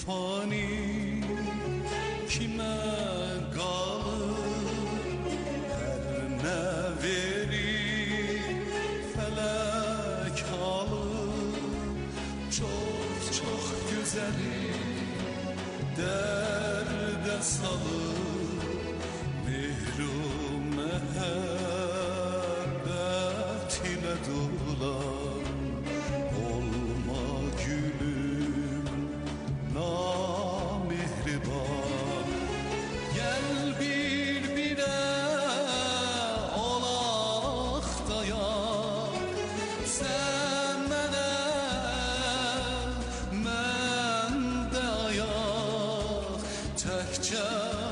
fani kime kalır her ne verir felek alır çok çok güzeli derde salır mehrum mehabbet ile dolan olma gülüm namehriban gel bir bire olaq dayan sen mene men de ayaq təkcə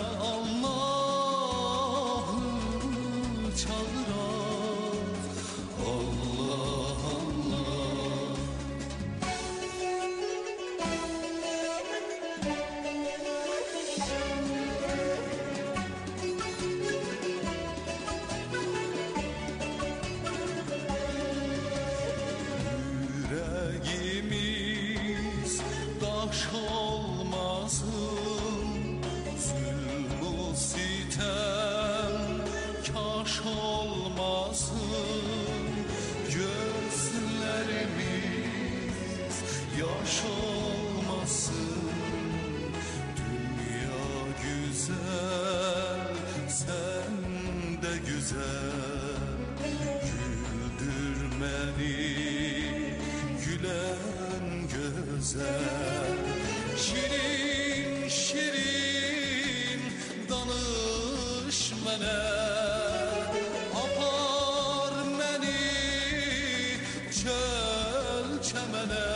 yaş olmasın dünya güzel sen de güzel güldür beni gülen güzel şirin şirin danış mene apar beni çöl çemene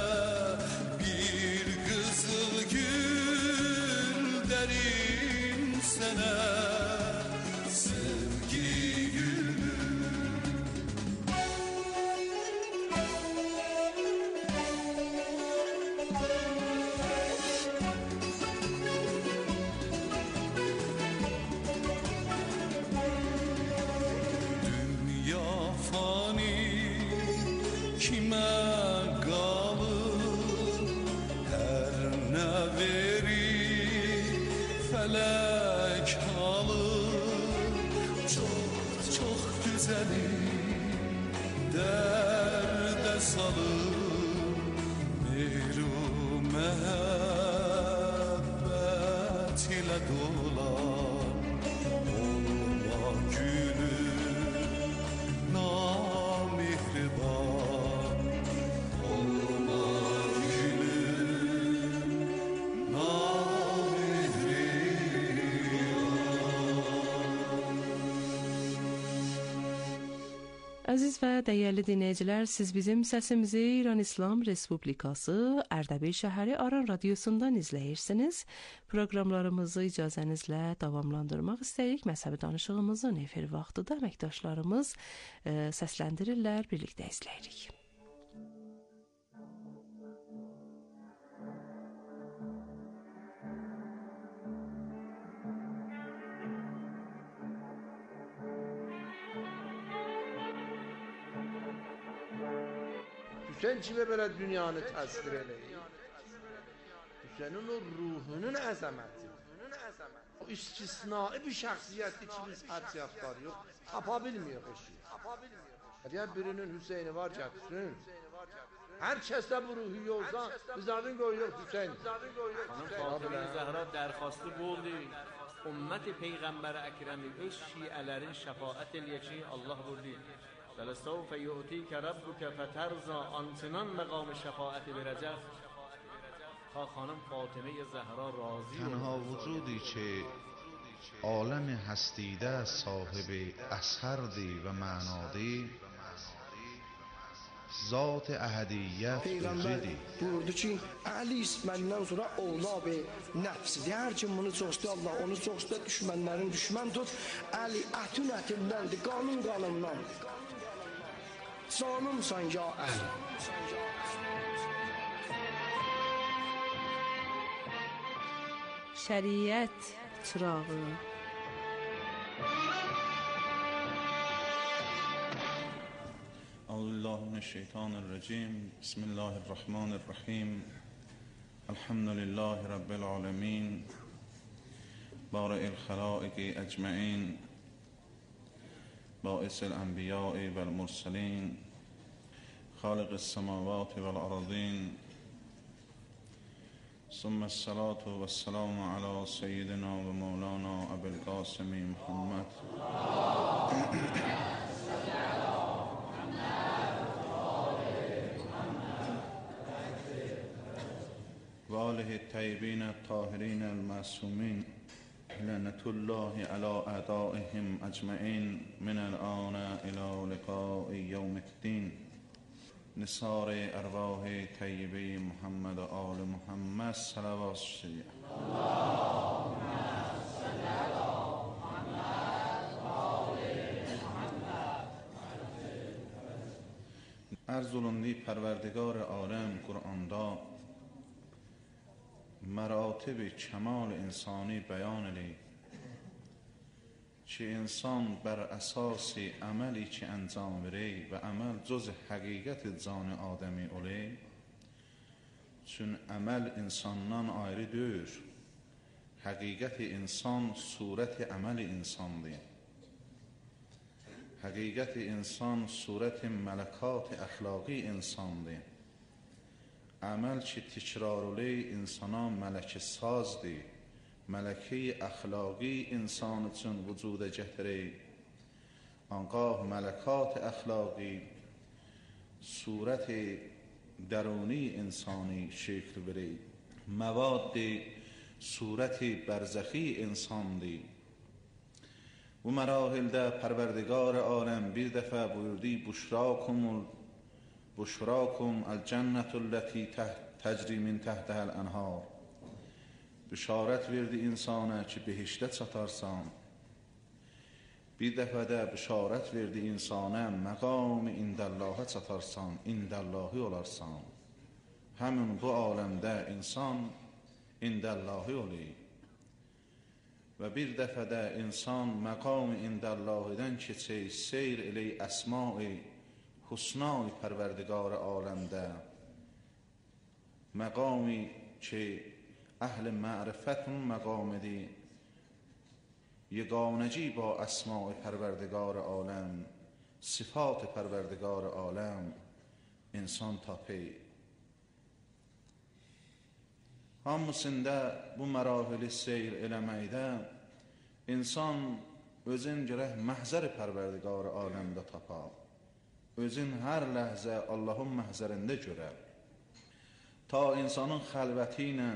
felek alır çok çok güzeli derde salır mehru mehabbet ile dolan olma gülüm namehriban olma gülüm Əziz və dəyərli dinləyicilər, siz bizim səsimizi İran İslam Respublikası Ərdəbil şəhəri Aran radiosundan izləyirsiniz. Proqramlarımızı icazənizlə davamlandırmaq istəyirik. Məzhəbi danışığımızın efir vaxtıda əməkdaşlarımız e, səsləndirirlər, birlikdə izləyirik. Hüseyin çive belə dünyanı təsvir eləyir. Hüseynin o ruhunun əzəməti. O istisnai bir şəxsiyyətdir ki, biz hədsiyatlar yox, tapa bilmiyoruz eşi. Əgər birinin Hüseyni var gətirsin, hər kəsdə bu ruhu yoksa, bizlərin qoyuyor Hüseyin. Xanım Fatıma Zəhra dərxastı boldu. Ümmət-i Peyğəmbər Əkrəmi öz şiələrin şəfaət eləyək ki, Allah vurdu. وَلَسَوْفَ يُؤْتِيكَ رَبُّكَ فَتَرْضَى آنچنان مقام شفاعت برجف تا خانم فاطمه زهرا راضی تنها وجودی که عالم هستیده صاحب اثردی و معنادی ذات احدیت Peyğəmbər buyurdu ki, Əli məndən sonra ovlab nəfsidir. Hər kim bunu çox istəyir, Allah onu çox istəyir, düşmənlərin düşmən tut. Əli ətün ətindəndir, qanun qanundan. Canımsan ya Əli. Şəriət çırağı. أعوذ بالله من الشيطان الرجيم بسم الله الرحمن الرحيم الحمد لله رب العالمين بارئ الخلائق اجمعین باعث الانبیاء والمرسلین خالق السماوات والارضین ثم الصلاة والسلام على سيدنا و مولانا ابو القاسم محمد و آله الطیبین الطاهرین المعصومین لعنة الله على اعدائهم اجمعین من الآن الى لقاء یوم الدین. نثار ارواح طیبه محمد و آل محمد صلوات شریف. ارزولندی پروردگار عالم قرآندا مراتب کمال انسانی بیان لی چه انسان بر اساس عملی که انجام بری و عمل جز حقیقت زان آدمی اولی چون عمل انسانdan ayrı deyil. Həqiqət insan surət əməl insandır. Həqiqət insan surət mələkat əxlaqi insandır. Əməl ki tikrarlı insana mələkə sazdır. Mələkə əxlaqi insan üçün vücuda gətirir. Anqah mələkat əxlaqi surət درونی انسانی شکل بری. مواد صورت برزخی انسان دی. و مراحل ده پروردگار عالم bir دفعه بوردی بشراکم بشراکم الجنت التي تجری من تحتها الانهار. بشارت verdi insana ki behişte çatarsan. Bir dəfə də bişarət verdi insana məqam indəllahə çatarsan, indəllahi olarsan. Həmin bu aləmdə insan indəllahi olur. Və bir dəfə də insan məqam indəllahidən keçək, seyr elə əsma-i husna-i pərverdigar aləmdə. Məqami ki əhl-i mərifətin məqamidir. یگانگی با اسماء پروردگار عالم، صفات پروردگار عالم insan tapır. Hamısında bu mərahili seyr eləməkdə insan özün gərək məhzər pərverdigar aləmdə tapar. Özün hər ləhzə Allahın məhzərində görər. Ta insanın xəlvəti ilə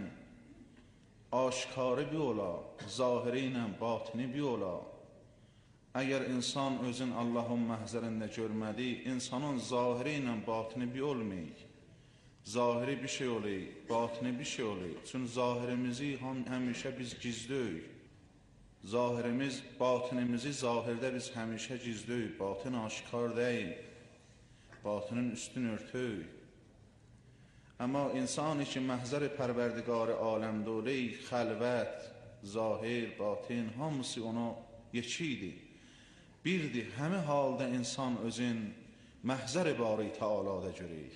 aşkarı bir ola, zahiri ilə batini bir ola. Əgər insan özün Allahın məhzərində görmədi, insanın zahiri ilə batini bir olmayıq. Zahiri bir şey olayıq, batini bir şey olayıq. Çünki zahirimizi həmişə biz gizləyik. Zahirimiz, batinimizi zahirdə biz həmişə gizləyik. Batin aşkar deyil. Batinin üstün örtük. Amma insani ki məhzər pərverdigar aləmdə olayıq, xəlvət, zahir, batin hamısı ona yekidir. Birdir, həmi halda insan özün məhzər bari Teala'da görəyik.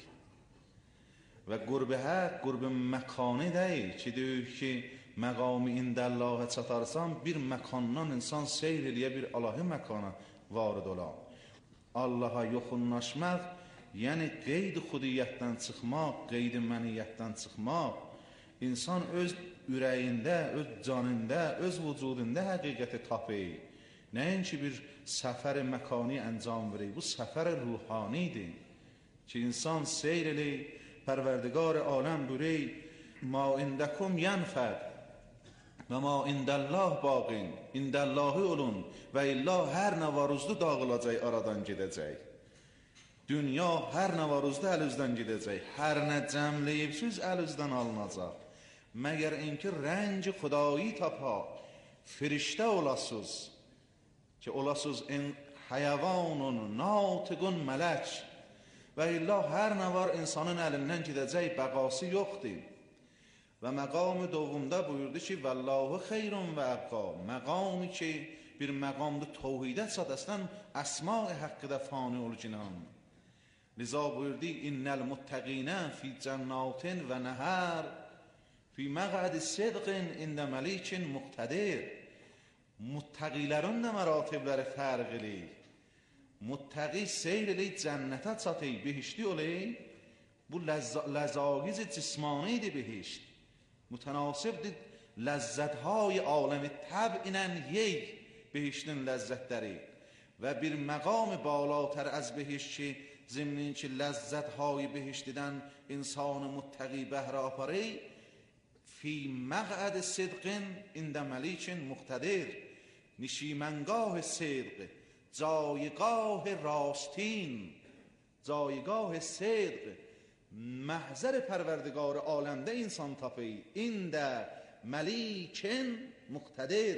Və qurb-i həq, qurb-i məkani deyil ki, deyik ki, məqam-ı indəllahə çatarsan, bir məkandan insan seyr eləyə bir alahi məkana varid ola. Allaha yoxunlaşmaq, yəni qeyd xudiyyətdən çıxmaq, qeyd məniyyətdən çıxmaq, insan öz ürəyində, öz canında, öz vücudunda həqiqəti tapır. Nəinki bir səfər məkani əncam verir, bu səfər ruhanidir. Ki insan seyr eləyir, pərverdigar aləm bürey, ma indəkum yənfəd və ma indəllah baqin, indəllahi olun və illah hər nə varuzdu dağılacaq, aradan gedəcək. Dünya hər nə varuzda əlüzdən gedəcək, hər nə cəmləyibsiz əlüzdən alınacaq. Məgər inki rəngi xudayı tapa, firiştə olasız, ki olasız in həyəvanun, natiqun mələk və illah hər nə var insanın əlindən gedəcək, bəqası yoxdur. Və məqam-ı doğumda buyurdu ki, vəllahu xeyrun və əbqa. Məqamı ki, bir məqamdır tohidə çadəstən əsma-i həqqıdə fani olginan. Liza buyurdu, innəl muttəqinə fi cənnatin və nəhər فی مقعد صدق عند ملیک مقتدر. muttaqilərin də məratibləri fərqli. Muttaqi seyr eləyib cənnətə çatıyıb, behişti oləyib. Bu لذاذیز جسمانی بهشت متناسب لذت‌های عالم طبع اینن یک بهشتن لذت‌داری و bir مقام بالاتر از بهشت ضمن اینکه لذت‌های بهشت دیدن انسان متقی بهره آفری فی مقعد صدق عند ملیک مقتدر. نشیمنگاه صدق، جایگاه راستین، جایگاه صدق، محضر پروردگار عالم ده انسان تپی این ده ملیکن مقتدر.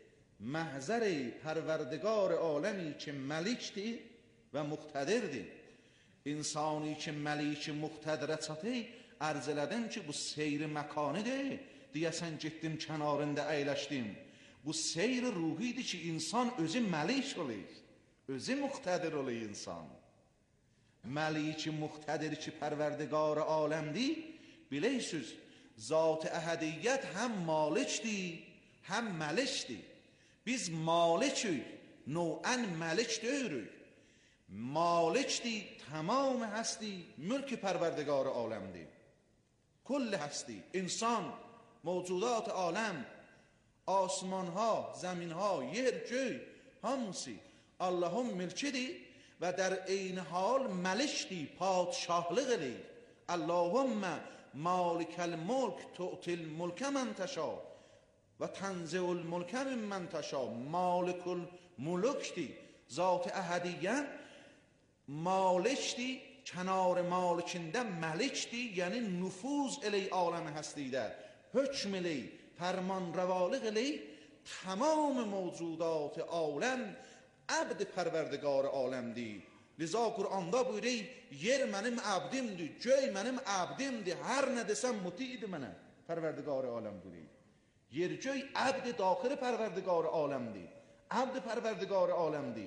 محضر پروردگار عالمی که ملیک دی و مقتدر دی. انسانی که ملیک مقتدر çatı arz elədim ki bu seyr mekanidir. Deyəsən getdim kənarında əyləşdim. Bu seyr ruhidir ki insan özü məlik olur. Özü muqtadir olur insan. Məlik muqtadir ki pərverdigar aləmdir. Bilirsiniz zat əhədiyyət həm malikdir, həm məlikdir. Biz malikik, növən məlik deyirik. Malikdir, tamam هستی ملک پروردگار عالمdir. کل هستی، انسان، موجودات عالم، آسمان ها، زمین ها، yer, göy hamısı Allah'ın mülkidir və در عین حال ملکdir، پادشاهlıq eləyir. Allahümme malikal mulk tu'til mulka men teşa və tenzi'ul mulka mimmen teşa. Malikul mulukdir. Zat əhədiyyən malikdir. Kənar malikində məlikdir. Yəni nüfuz eləyir aləmi həstidə. Hökm eləyir, fərman rəvalıq eləyir. Tamam mevcudat aləm əbd pərverdigar aləmdir. Liza Qur'anda buyuruyor, yer mənim əbdimdir, göy mənim əbdimdir. Hər nə desəm mutidir mənə. Pərverdigar aləm buyuruyor. Yer göy əbd daxili pərverdigar aləmdir. Əbd pərverdigar aləmdir.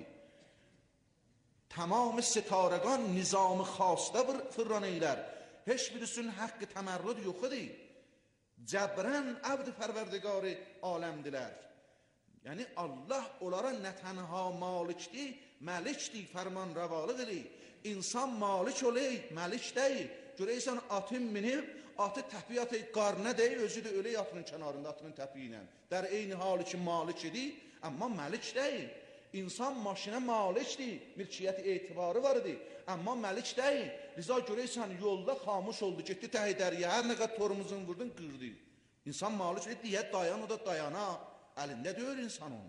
Tamam ستارگان nizam خواسته فران eyler. Heç birisinin hakkı temerrüd yoxudur. Cəbrən əbd pərverdigar aləmdilər. Yəni Allah onlara nə tənha malikdir, məlikdir, fərman rəvalıq eləyir. İnsan malik oley, məlik deyil. Görəysən atın minib, atı təpiy atı qarnına deyil, özü də öley atının kənarında, atının təpiyi ilə. Dər eyni halı ki malik edir, amma məlik deyil. İnsan maşinə malikdir, mülkiyyət etibarı var idi, amma məlik deyil. Liza görəysən yolda xamuş oldu, getdi təhi dəriyə, hər nə qədər torumuzun vurdun, qırdı. İnsan malik edir, deyə dayan, o da dayana. Əlində deyil insanın.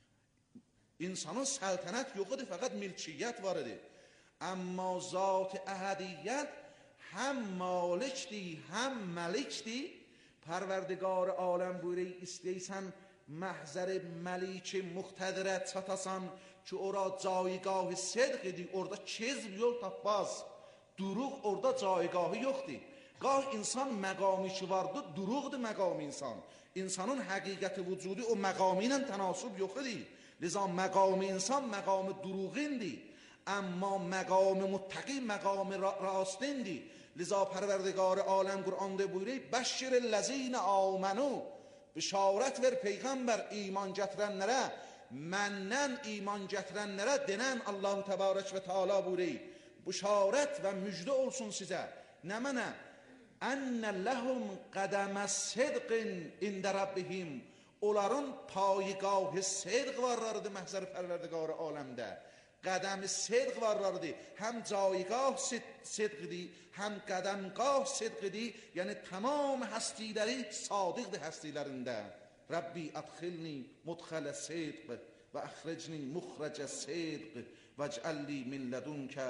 İnsanın səltənət yoxudur, fəqət mülkiyyət var idi. Amma zat əhədiyyət həm malikdir, həm məlikdir. Pərverdigar aləm buyuruyor, istəysən محضر ملیک مقتدرت çatasan ki ora caygahı sidq idi, orada kezb yol tapmaz. Duruq orada caygahı yoxdur. Qah insan məqamı ki vardı, duruqdur məqamı insan. İnsanın həqiqəti vücudu o məqamı ilə tənasüb yoxdur. Liza məqamı insan məqamı duruğindir. Amma məqamı muttaqi məqamı rastindir. Liza pərverdigar aləm Qur'anda buyuruyor, bəşşirellezine amenu. Bişarət ver Peyğəmbər iman gətirənlərə, məndən iman gətirənlərə denən Allah-u Təbarək və Teala buyuruyor. Bişarət və müjdə olsun sizə. Nə mənə? Ənə ləhum qədəmə sidqin ində Rabbihim. Onların payigahı sidq varlardı məhzər pərverdigarı aləmdə. Qədəmi sidq varlardı. Həm caygah sidqidir, həm qədəmgah sidqidir. Yəni tamam həstiləri sadiqdir həstilərində. Rabbi adxilni mudxələ sidq və əxricni muxrəcə sidq və cəlli min lədünkə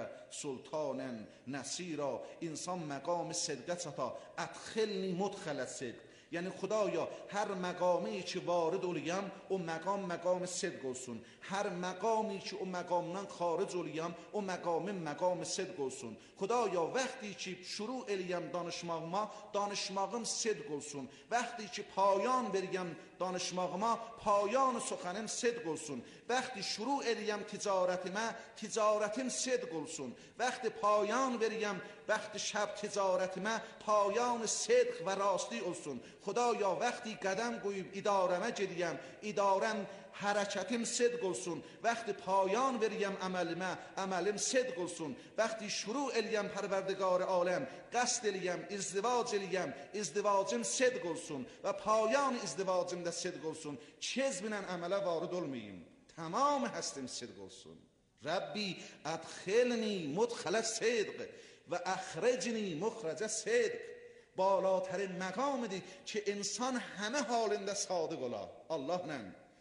sultanən nəsira. İnsan məqamı sidqə çata. Adxilni mudxələ sidq. یعنی خدایا هر مقامی که وارد اولیم او مقام مقام صدق olsun. هر مقامی که او مقامdan خارج اولیم او مقام مقام صدق olsun. خدایا وقتی که شروع eliyəm danışmağıma danışmağım صدق olsun. وقتی که پایان veriyəm danışmağıma پایان سخنم صدق olsun. وقتی شروع eliyəm ticarətimə ticarətim صدق olsun. وقتی پایان veriyəm وقتی شب ticarətimə پایان صدق و راستی olsun. خدایا وقتی قدم qoyub idarəmə gediyəm idarəm hərəkətim صدق olsun. وقتی پایان veriyəm əməlimə əməlim صدق olsun. وقتی شروع eliyəm پروردگار عالم قصد eliyəm ازدواج eliyəm ازدواجım صدق olsun və پایان ازدواجımda صدق olsun. Kezbinən əmələ varid olmayım. Tamam həstim صدق olsun. Rabbi adkhilni mudkhala صدق و اخرجنی مخرج صدق. بالاترین مقامدی که انسان همه halinde صادق ola. Allahla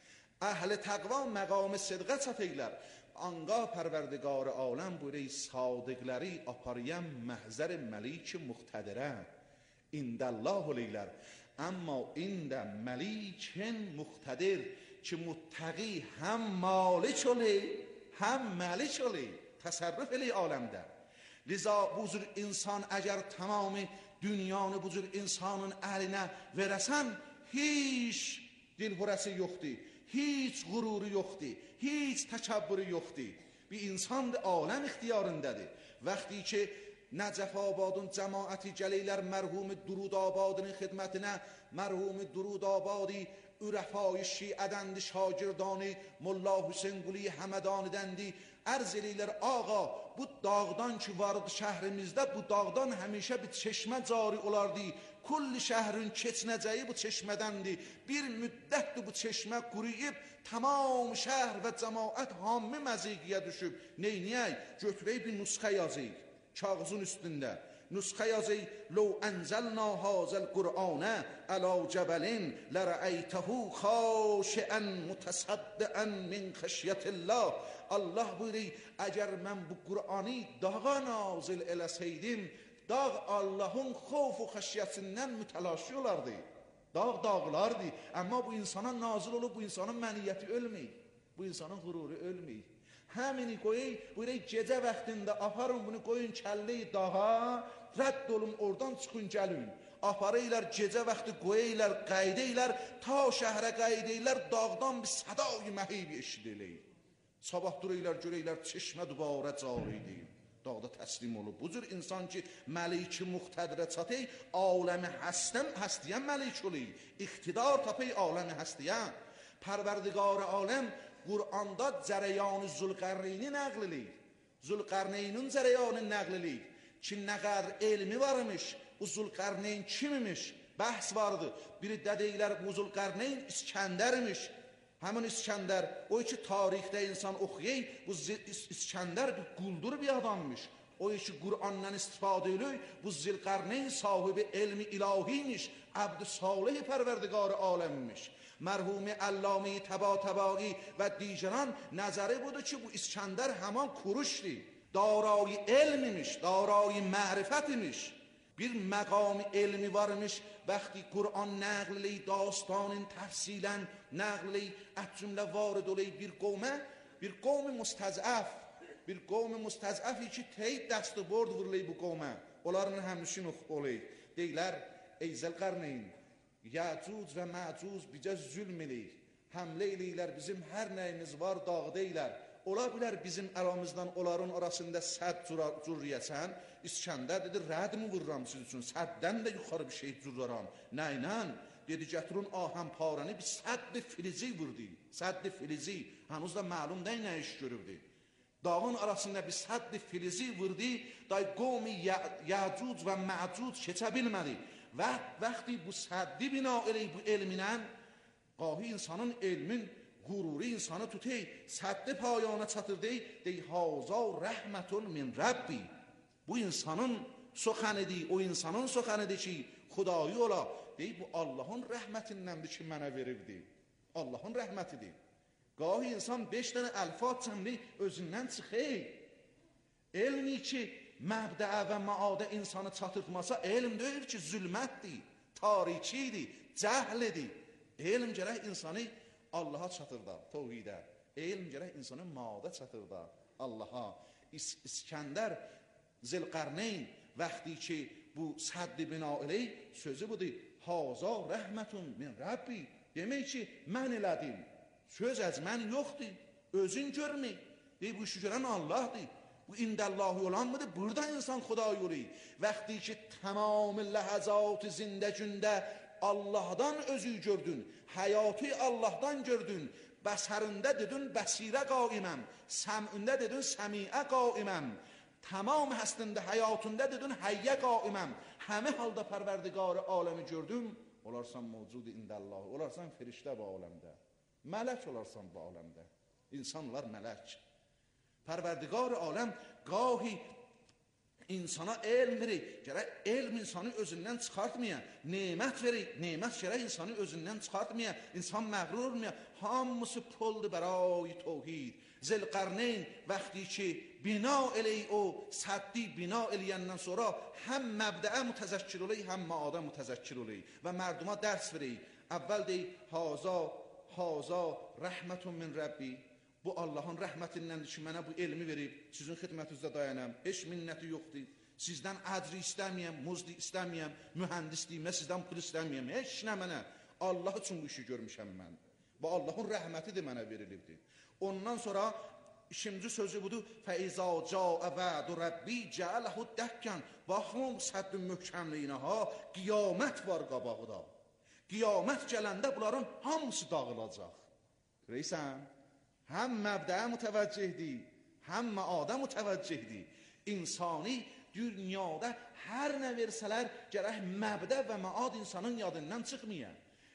اهل تقوا مقام صدقه çatırlar. Anga Pərverdigar aləm buyuruyor sadiqləri aparıyam məhzər məlik muqtadirə. İndəllah oleylər. Amma ində məlikin muqtadir ki muttaqi həm malik olayı həm məlik olayı. Təsərrüf eləy aləmdə. Liza bu cür insan əgər tamamı dünyanı bu cür insanın əlinə verəsən, hiç dilhurəsi yoxdur, hiç qururu yoxdur, hiç təkəbbürü yoxdur. Bir insan da aləm ixtiyarındadır. Vaxtı ki Nəcəf Abadın cəmaəti gəlirlər mərhum Durud Abadının xidmətinə, mərhum Durud Abadi ürəfai şiədəndi, şagirdani Molla Hüseyn Quli Həmədani'dendi. Ərz eləyirlər, ağa, bu dağdan ki vardı şəhrimizdə, bu dağdan həmişə bir çeşmə cari olardı. Kulli şəhrin keçinəcəyi bu çeşmədəndir. Bir müddətdir bu çeşmə quruyub, tamam şəhər və cəmaət hammi məziqiyə düşüb. Neyniyək? Götürək bir nusxa yazıyıq, kağızın üstündə. Nusxa yazıyıq, لو انزلنا هذا القرآن على جبل لرأيته خاشعا متصدعا من خشية الله. Allah buyuruyor, əgər mən bu Qur'anı dağa nazil eləsəydim, dağ Allahın xof və xəşyəsindən mütəlaşi olardı. Dağ dağlardı. Amma bu insana nazil olub, bu insanın məniyyəti ölməyib. Bu insanın qururu ölməyib. Həmini qoyun, buyuruyor, gecə vaxtında aparın bunu qoyun kəlləyi dağa, rədd olun, oradan çıxın gəlin. Aparıylar, gecə vaxtı qoyuylar, qaydeylər, ta şəhrə qaydeylər, dağdan bir sədai məhib eşidiləyir. Sabah duruylar, görəylər, çeşmə dubarə cari deyil. Dağda təslim olub. Bu cür insan ki, məlik-i muqtədirə çatay, aləmi həstən, həstiyən məlik olayı. İqtidar tapay, aləmi həstiyən. Pərverdigar aləm, Qur'anda cərəyanı Zülqərneyni nəql eləyir. Zülqərneynin cərəyanı nəql eləyir. Ki, nə qədər elmi varmış, bu Zülqərneyn kimmiş? Bəhs vardı. Biri dədəylər, bu Zülqərneyn İskəndərmiş. Həmin İskəndər, o ki tarixdə insan oxuyay, bu İskəndər bir quldur bir adammış. O ki Qur'andan istifadə eləyir, bu Zilqərneyn sahibi elmi ilahiymiş, Abd-i Salih Pərverdigar aləmmiş. Mərhumi Allami Təba-Təbai və digəran nəzəri budur ki, bu İskəndər həman kuruşdur. Darayı elmimiş, darayı mərifət imiş. Bir məqami elmi varmış, vəxti Qur'an nəql eləyir, dastanın təfsilən nəql eləyir, ət cümlə varid eləyir bir qovmə, bir qovmi müstəzəf, bir qovmi müstəzəfi ki, teyid dəstı bord vurulur bu qovmə, onların həmişin oxulayır. Deyilər, ey Zilqərneyn, Yəcuz və Məcuz bizə zülm eləyir, həmlə eləyirlər, bizim hər nəyimiz var dağ deyilər. Ola bilər bizim əramızdan onların arasında səd cürriyəsən, İskəndər dedi, rəd mi vururam siz üçün, səddən də yuxarı bir şey cürraram. Nəylə? Dedi, gətirin ahəm parəni bir sədd-i filizi vurdu. Sədd-i filizi, hənuz da məlum dey nə iş görürdü. Dağın arasında bir sədd-i filizi vurdu, day qovmi Yəcud və Məcud keçə bilmədi. Və vəxti bu səddi bina eləyib bu elminən, qahi insanın elmin qururu insanı tutay, səddi payana çatır dey, dey, haza rəhmətun min Rabbi. Bu insanın soxanıdır, o insanın soxanıdır ki, xudayı ola, dey, bu Allahın rəhmətindəndir ki, mənə verirdi. Allahın rəhmətidir. Qahi insan beş dənə əlfat cəmli özündən çıxır. Elmi ki, məbdəə və maadə insanı çatırtmasa, elm deyir ki, zülmətdir, tarikidir, cəhl idi. Elm gərək insanı Allaha çatır da, tevhidə. Elm gərək insanı madə çatır da, Allaha. İs İskəndər Zilqarneyn vaxtı ki bu səddi bina eləyib, sözü budur. Haza rəhmətun min Rabbi. Demək ki, mən elədim. Söz az mən yoxdur. Özün görmək. Deyib, bu işi görən Allahdır. Bu indəllahi olan mıdır? Burada insan Xuda yürüyür. Vaxtı ki, tamam ləhəzat-ı zindəcündə Allah'dan özü gördün. Həyatı Allah'dan gördün. Bəsərində dedin, bəsirə qaiməm. Səmündə dedin, səmiə qaiməm. Tamam həstində, həyatında dedin, həyyə qaiməm. Həmi halda pərverdigarı aləmi gördüm. Olarsan mevcud indəllahi. Olarsan firiştə bu aləmdə. Mələk olarsan bu aləmdə. İnsanlar mələk. Pərverdigar aləm qahi insana elm verir. Gərək elm insanı özündən çıxartmaya. Nemət verir. Nemət gərək insanı özündən çıxartmaya. İnsan məğrur olmaya. Hamısı puldur bərai tevhid. Zilqarneyn vaxtı ki bina eləyir o səddi bina eləyəndən sonra həm məbdəə mütəzəkkir oləyir, həm maada mütəzəkkir oləyir və mərduma dərs verir. Əvvəl deyir, haza, haza rəhmətun min Rabbi. Bu Allahın rəhmətindəndir ki, mənə bu elmi verib, sizin xidmətinizdə dayanam, heç minnəti yoxdur. Sizdən əcri istəməyəm, muzdi istəməyəm, mühəndisliğimə sizdən pul istəməyəm, heç nə mənə. Allah üçün bu işi görmüşəm mən. Bu Allahın rəhmətidir mənə verilibdir. Ondan sonra ikinci sözü budur. Fəizə câə vədu Rabbi cəələhu dəkkən. Baxın səddin möhkəmliyinə ha, qiyamət var qabağıda. Qiyamət gələndə bunların hamısı dağılacaq. Görəysən? Həm məbdəyə mütəvəccihdir, həm məadə mütəvəccihdir. İnsani dünyada hər nə versələr, gərək məbdə və məad insanın yadından çıxmaya.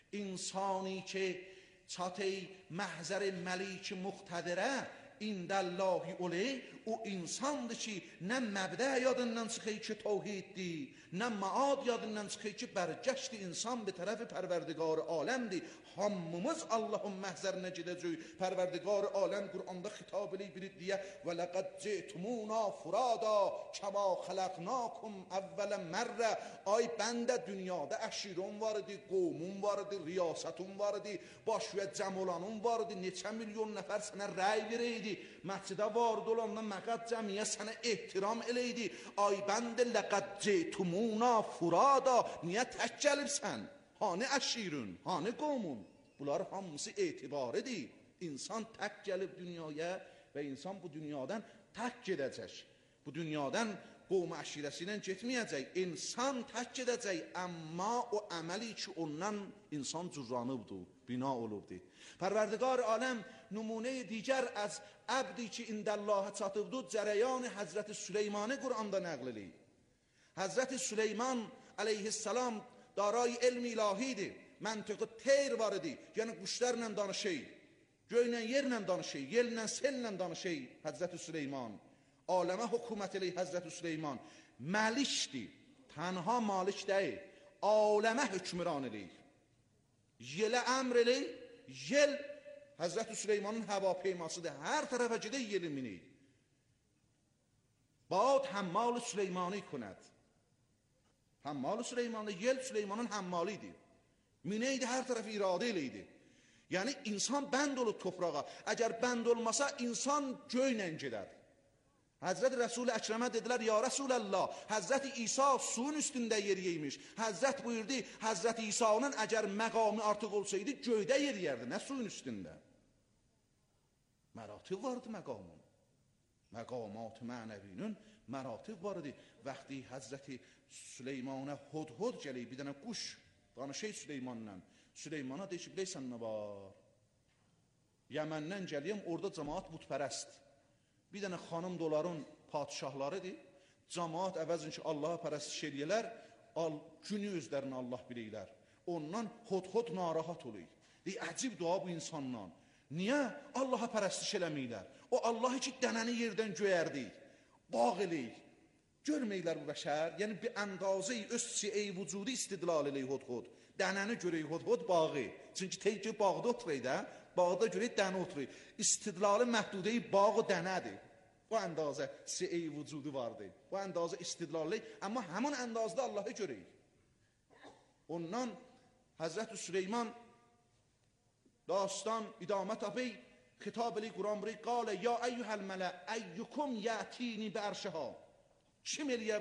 İnsani ki, çatey məhzəri məlik-i muqtədirə, indəllahi oley, o insandır ki, nə məbdə yadından çıxır ki, tevhiddir, nə məad yadından çıxır ki, bərgəşdir insan bir tərəfi pərverdigar aləmdir. Hamımız Allahın məhzərinə gedəcək. Pərverdigar aləm Qur'anda xitab eləyib bilir deyə və ləqəd ci'tumuna furada kəma xələqnakum əvvələ mərrə. Ay bəndə dünyada əşiron var idi, qovmun var idi, riyasətun var idi, başıya cəm olanun var idi, neçə milyon nəfər sənə rəy verəydi. Məscidə vardı olanda məqəd cəmiyə sənə ehtiram eləydi. Ay bəndə ləqəd ci'tumuna furada. Niyə tək gəlibsən? Hanı əşirün, hanı qovmun? Bunlar hamısı etibarıdır. İnsan tək gəlib dünyaya və insan bu dünyadan tək gedəcək. Bu dünyadan qovmu əşirəsi ilə getməyəcək. İnsan tək gedəcək. Amma o əməli ki ondan insan cürranıbdır, bina olubdur. Pərverdigar aləm nümunə digər az əbdi ki indəllahə çatıbdır, cərəyan Həzrəti Süleymanı Qur'anda nəql eləyib. Həzrəti Süleyman əleyhissalam daray elm ilahidir. Məntiqi teyr var idi. Yəni quşlarla danışır. Göylə yerlə danışır. Yellə sellə danışır Həzrəti Süleyman. Aləmə hökumət eləyir Həzrəti Süleyman. Məlikdir. Tənha malik deyil. Aləmə hökmran eləyir. Yelə əmr eləyir. Yel Həzrəti Süleymanın həva peymasıdır. Hər tərəfə gedir yeli minir. Bad həmmal Süleymanı kunəd. Həmmal Süleymanı, yel Süleymanın həmmalidir. Mineydi, hər tərəfi iradə eləydi. Yəni, insan bənd olub toprağa. Əgər bənd olmasa, insan göylə gedər. Həzrət Rəsul-i Əkrəmə dedilər, ya Rəsuləllah, Həzrət İsa suyun üstündə yeriyəymiş. Həzrət buyurdu, Həzrət İsa'nın əgər məqamı artıq olsaydı, göydə yeriyərdi, nə suyun üstündə? Məratib vardı məqamın. Məqamat-ı mənəvinin məratib vardı. Vaxtı Həzrəti Süleymana hod-hod gəlib, bir dənə quş danışay Süleymanla. Süleymana deyir ki, biləysən nə var? Yəməndən gəliyəm, orada cəmaat butpərəst. Bir dənə xanım doların padişahlarıdır. Cəmaat əvəzin ki, Allaha pərəstiş eləyələr, günü özlərini Allah bilirlər. Ondan hod-hod narahat olur. Deyir, əcib dua bu insandan. Niyə? Allaha pərəstiş eləməklər. O Allahı ki, dənəni yerdən göyərdik, bağ eləyik. Görməklər bu bəşər, yəni bir əndazı-i öz çi-ey vücudu istidlal eləyik hod-hod. Dənəni görək hod-hod bağı. Çünki teyki bağda oturayı da, bağda görək dəni oturayı. İstidlalı məhdudə-i bağı dənədir. Bu əndazə çi-ey vücudu vardır. Bu əndazə istidlallı, amma həmin əndazda Allahı görək. Ondan Hazreti Süleyman داستان ادامه تابی خطاب لی قرآن بری قال یا ایها الملأ ایکم یأتینی بعرشها چه ملیه